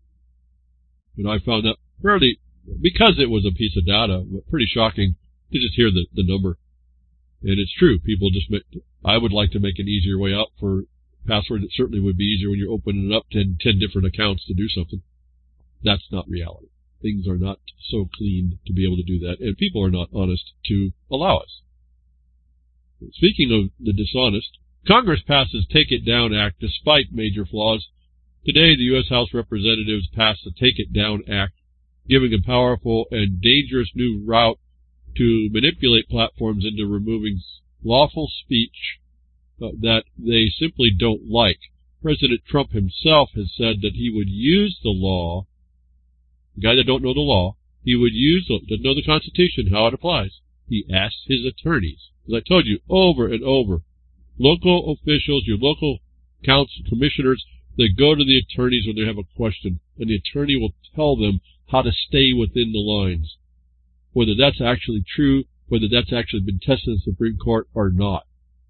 Speaker 1: And I found that fairly, because it was a piece of data, pretty shocking to just hear the number. And it's true. People I would like to make an easier way out for password. It certainly would be easier when you're opening up 10 different accounts to do something. That's not reality. Things are not so clean to be able to do that, and people are not honest to allow us. Speaking of the dishonest, Congress passes Take It Down Act despite major flaws. Today, the U.S. House of Representatives passed the Take It Down Act, giving a powerful and dangerous new route to manipulate platforms into removing lawful speech that they simply don't like. President Trump himself has said that he would use the law, the guy that don't know the law, he would use, doesn't know the Constitution, how it applies. He asks his attorneys. As I told you over and over, local officials, your local council commissioners, they go to the attorneys when they have a question, and the attorney will tell them how to stay within the lines, whether that's actually true, whether that's actually been tested in the Supreme Court or not.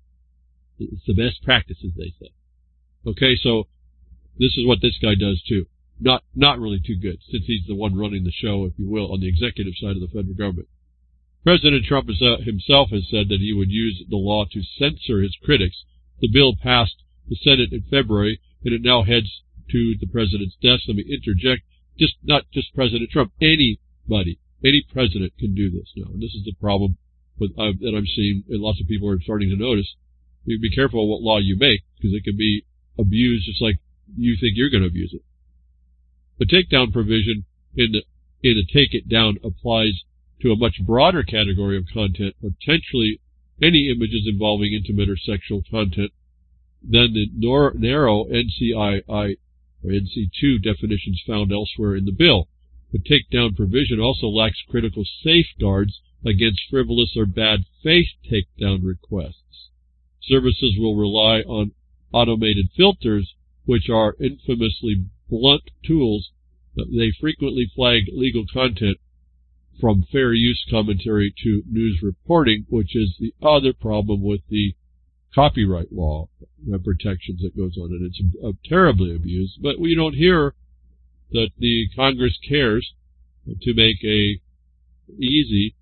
Speaker 1: It's the best practice, as they say. Okay, so this is what this guy does too. Not really too good, since he's the one running the show, if you will, on the executive side of the federal government. President Trump himself has said that he would use the law to censor his critics. The bill passed the Senate in February, and it now heads to the president's desk. Let me interject. Not just President Trump, anybody, any president can do this now. And this is the problem that I'm seeing, and lots of people are starting to notice. You be careful what law you make, because it can be abused just like you think you're going to abuse it. The takedown provision in the take it down applies to a much broader category of content, potentially any images involving intimate or sexual content, than the narrow NCII or NC2 definitions found elsewhere in the bill. The takedown provision also lacks critical safeguards against frivolous or bad faith takedown requests. Services will rely on automated filters, which are infamously blunt tools. They frequently flag legal content from fair use commentary to news reporting, which is the other problem with the copyright law protections that goes on. And it's terribly abused, but we don't hear that the Congress cares to make a easy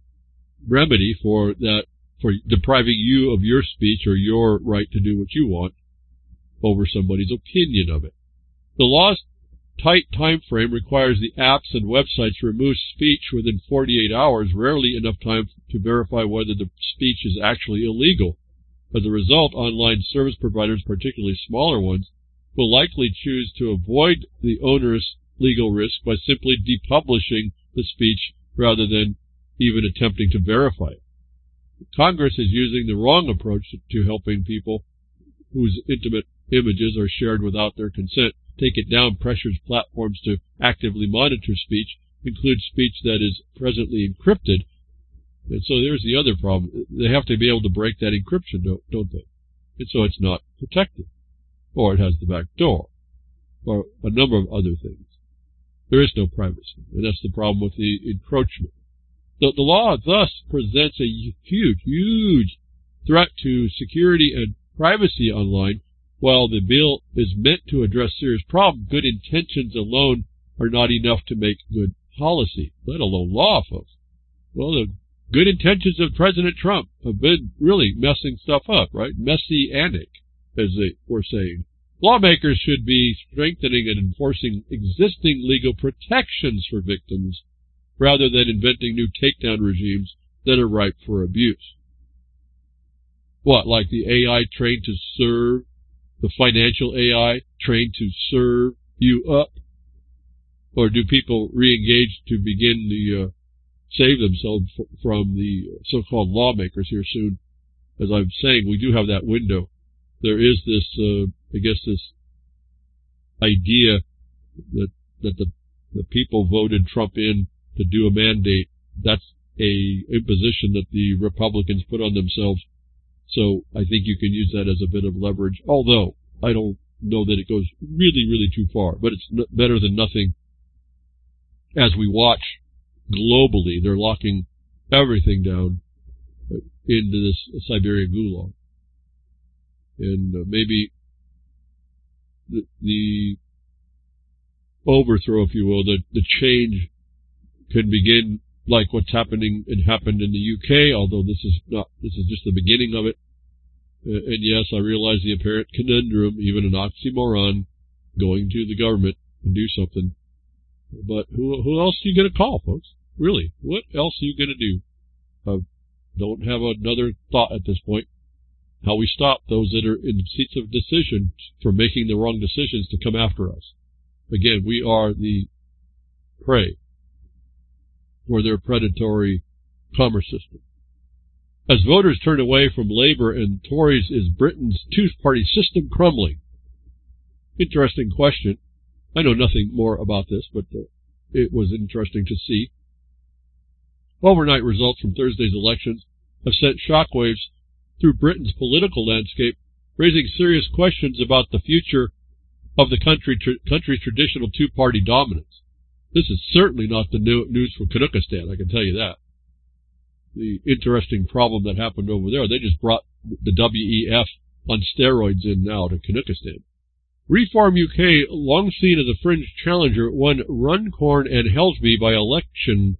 Speaker 1: remedy for that, for depriving you of your speech or your right to do what you want over somebody's opinion of it. The law's tight time frame requires the apps and websites remove speech within 48 hours, rarely enough time to verify whether the speech is actually illegal. As a result, online service providers, particularly smaller ones, will likely choose to avoid the onerous legal risk by simply depublishing the speech rather than even attempting to verify it. Congress is using the wrong approach to helping people whose intimate images are shared without their consent. Take It Down pressures platforms to actively monitor speech, include speech that is presently encrypted. And so there's the other problem. They have to be able to break that encryption, don't they? And so it's not protected. Or it has the back door. Or a number of other things. There is no privacy. And that's the problem with the encroachment. The law thus presents a huge threat to security and privacy online. While the bill is meant to address serious problems, good intentions alone are not enough to make good policy, let alone law, folks. Well, the good intentions of President Trump have been really messing stuff up, right? Messianic, as they were saying. Lawmakers should be strengthening and enforcing existing legal protections for victims rather than inventing new takedown regimes that are ripe for abuse. What, like the AI trained to serve? The financial AI trained to serve you up? Or do people re-engage to begin to save themselves from the so-called lawmakers here soon? As I'm saying, we do have that window. There is this, this idea that the people voted Trump in to do a mandate. That's a imposition that the Republicans put on themselves. So I think you can use that as a bit of leverage, although I don't know that it goes really too far. But it's better than nothing. As we watch globally, they're locking everything down into this Siberian gulag. And maybe the overthrow, if you will, the change can begin like what's happening and happened in the UK, although this is just the beginning of it. And yes, I realize the apparent conundrum, even an oxymoron, going to the government and do something. But who else are you going to call, folks? Really, what else are you going to do? Don't have another thought at this point. How we stop those that are in seats of decision from making the wrong decisions to come after us. Again, we are the prey for their predatory commerce system. As voters turn away from Labour and Tories, is Britain's two-party system crumbling? Interesting question. I know nothing more about this, but it was interesting to see. Overnight results from Thursday's elections have sent shockwaves through Britain's political landscape, raising serious questions about the future of the country's traditional two-party dominance. This is certainly not the news for Canuckistan, I can tell you that. The interesting problem that happened over there, they just brought the WEF on steroids in now to Canuckistan. Reform UK, long seen as a fringe challenger, won Runcorn and Helsby by-election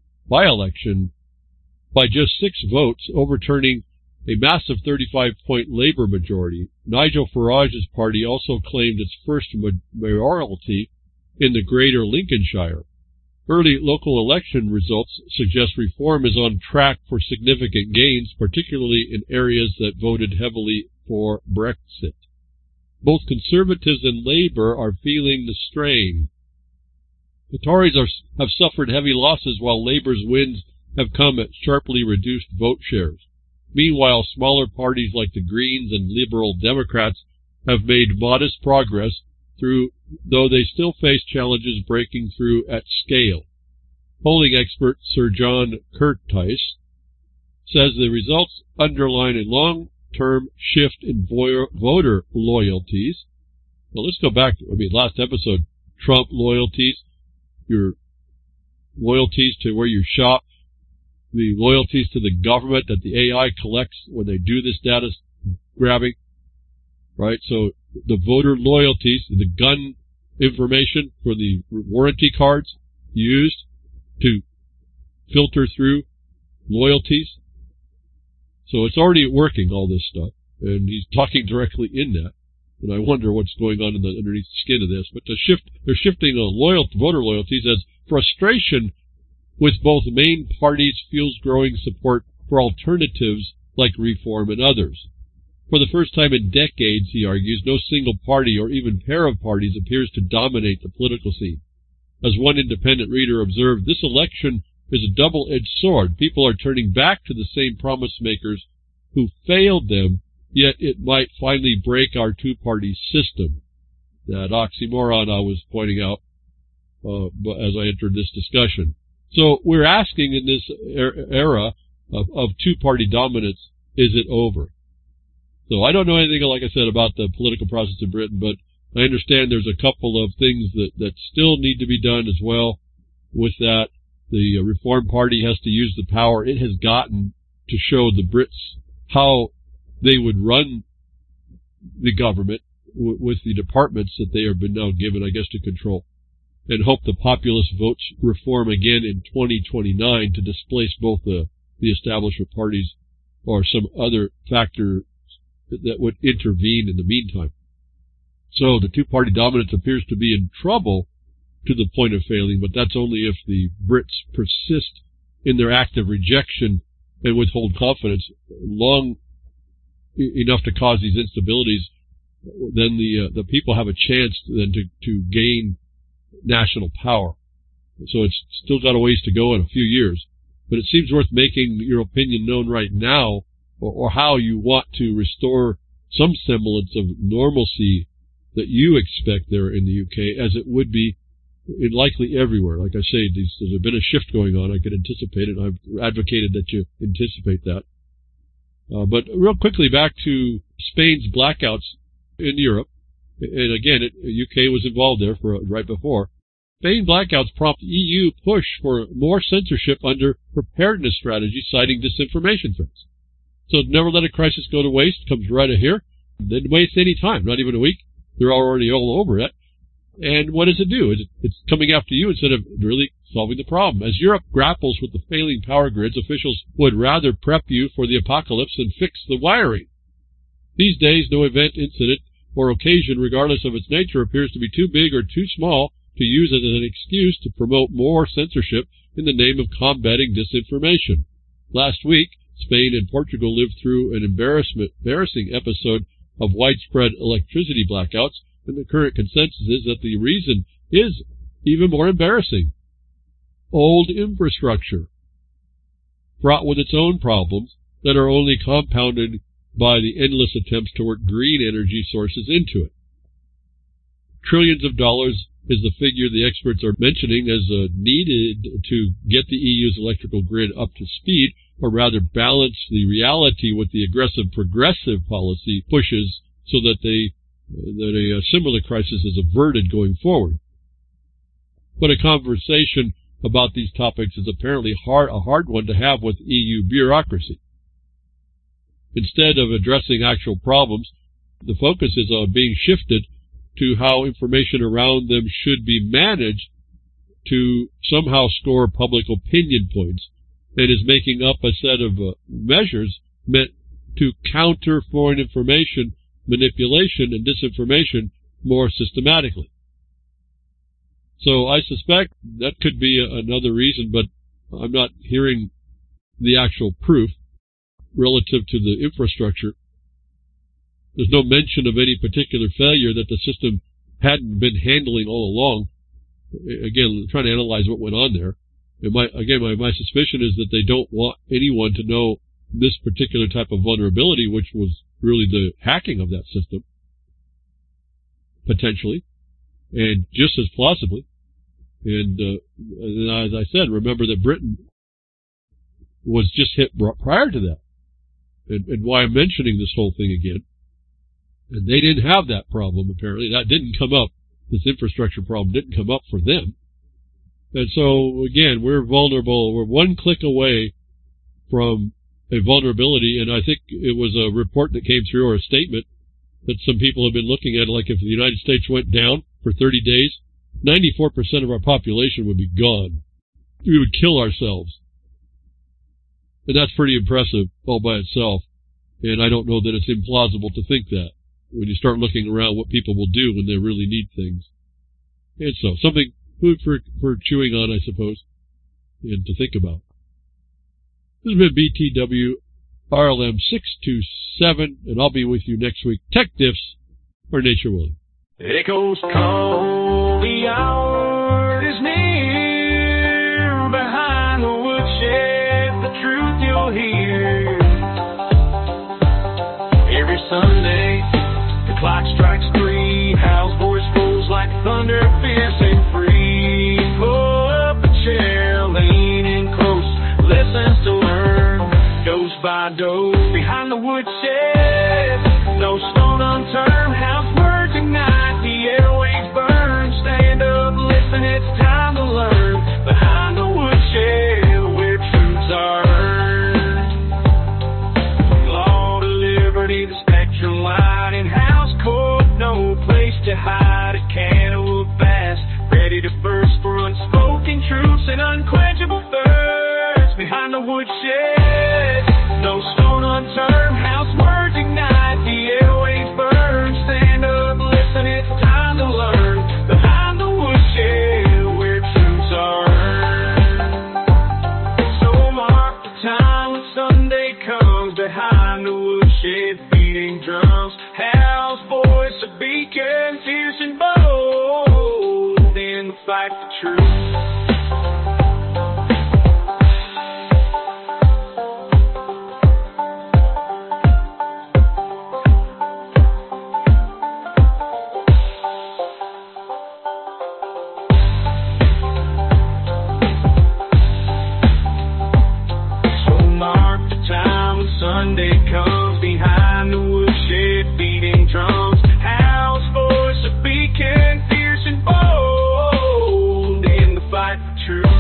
Speaker 1: by just 6 votes, overturning a massive 35-point Labour majority. Nigel Farage's party also claimed its first mayoralty in the Greater Lincolnshire. Early local election results suggest Reform is on track for significant gains, particularly in areas that voted heavily for Brexit. Both Conservatives and Labour are feeling the strain. The Tories have suffered heavy losses, while Labour's wins have come at sharply reduced vote shares. Meanwhile, smaller parties like the Greens and Liberal Democrats have made modest progress, though they still face challenges breaking through at scale. Polling expert Sir John Curtice says the results underline a long-term shift in voter loyalties. Well, let's go back to, last episode, Trump loyalties, your loyalties to where you shop, the loyalties to the government that the AI collects when they do this data grabbing, right? So the voter loyalties, the gun information for the warranty cards used to filter through loyalties. So it's already working, all this stuff, and he's talking directly in that. And I wonder what's going on underneath the skin of this. But they're shifting voter loyalties as frustration with both main parties fuels growing support for alternatives like Reform and others. For the first time in decades, he argues, no single party or even pair of parties appears to dominate the political scene. As one independent reader observed, this election is a double-edged sword. People are turning back to the same promise makers who failed them, yet it might finally break our two-party system. That oxymoron I was pointing out as I entered this discussion. So we're asking in this era of two-party dominance, is it over? So I don't know anything, like I said, about the political process in Britain, but I understand there's a couple of things that still need to be done as well with that. The Reform Party has to use the power it has gotten to show the Brits how they would run the government with the departments that they have been now given, I guess, to control, and hope the populace votes Reform again in 2029 to displace both the establishment parties or some other factor that would intervene in the meantime. So the two-party dominance appears to be in trouble to the point of failing, but that's only if the Brits persist in their active rejection and withhold confidence long enough to cause these instabilities. Then the people have a chance then to gain national power. So it's still got a ways to go in a few years, but it seems worth making your opinion known right now, or how you want to restore some semblance of normalcy that you expect there in the UK, as it would be in likely everywhere. Like I say, there's been a shift going on. I can anticipate it. I've advocated that you anticipate that. But real quickly, back to Spain's blackouts in Europe. And again, UK was involved there right before. Spain blackouts prompt EU push for more censorship under preparedness strategy, citing disinformation threats. So never let a crisis go to waste. Comes right here. Didn't waste any time, not even a week. They're already all over it. And what does it do? It's coming after you instead of really solving the problem. As Europe grapples with the failing power grids, officials would rather prep you for the apocalypse than fix the wiring. These days, no event, incident, or occasion, regardless of its nature, appears to be too big or too small to use as an excuse to promote more censorship in the name of combating disinformation. Last week, Spain and Portugal lived through an embarrassing episode of widespread electricity blackouts, and the current consensus is that the reason is even more embarrassing. Old infrastructure. fraught with its own problems that are only compounded by the endless attempts to work green energy sources into it. Trillions of dollars is the figure the experts are mentioning as needed to get the EU's electrical grid up to speed, or rather balance the reality with the aggressive progressive policy pushes so that a similar crisis is averted going forward. But a conversation about these topics is apparently a hard one to have with EU bureaucracy. Instead of addressing actual problems, the focus is on being shifted to how information around them should be managed to somehow score public opinion points, and is making up a set of measures meant to counter foreign information manipulation and disinformation more systematically. So I suspect that could be another reason, but I'm not hearing the actual proof relative to the infrastructure. There's no mention of any particular failure that the system hadn't been handling all along. Again, trying to analyze what went on there. My suspicion is that they don't want anyone to know this particular type of vulnerability, which was really the hacking of that system, potentially, and just as plausibly. And as I said, remember that Britain was just hit prior to that. And why I'm mentioning this whole thing again. And they didn't have that problem, apparently. That didn't come up. This infrastructure problem didn't come up for them. And so, again, we're vulnerable. We're one click away from a vulnerability, and I think it was a report that came through, or a statement, that some people have been looking at, like if the United States went down for 30 days, 94% of our population would be gone. We would kill ourselves. And that's pretty impressive all by itself. And I don't know that it's implausible to think that when you start looking around what people will do when they really need things. And so, something food for chewing on, I suppose, and to think about. This has been BTW RLM 627, and I'll be with you next week. Tech Diffs or Nature Willing.
Speaker 2: Echoes call, the hour is near. Behind the woodshed, the truth you'll hear. Every Sunday, the clock strikes 3. Hal's voice rolls like thunder, fierce and free. Pull up a chair, lean in close, listens to learn. Dose by dose, behind the woodshed, no stone unturned. Hal's words ignite, the airwaves burn. Stand up, listen, it's time to learn. Behind the woodshed, where truths are earned. Law to liberty, the spectrum light in Hal's court. No place to hide, a can of fast, ready to burst for unspoken truths and unquenchable thirst. Behind the woodshed, no stone unturned. Hal's words ignite, the airwaves burn. Stand up, listen, it's time to learn. Behind the woodshed, where truths are earned. So mark the time when Sunday comes. Behind the woodshed, beating drums. Hal's voice a beacon, fierce and bold in the fight for truth. Sunday comes, behind the woodshed, beating drums. Hal's voice a beacon, fierce and bold in the fight for truth.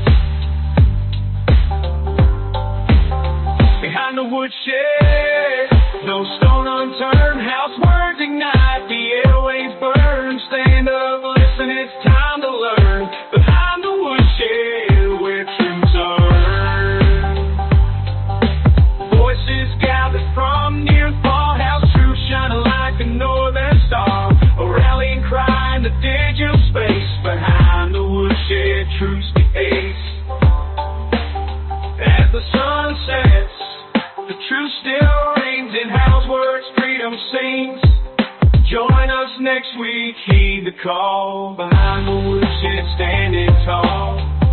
Speaker 2: Behind the woodshed, no stone unturned. Hal's words ignite, the airwaves burn. Stand up, listen, it's time to learn. Behind the woodshed, where truths are earned. Voices gathered from near and far. Hal's truth shining like a northern star. A rallying cry in the digital space. Behind the woodshed, truths the ace. As the sun sets, the truth still reigns in Hal's words, freedom sings. Join us next week, heed the call. Behind the woodshed, standing tall.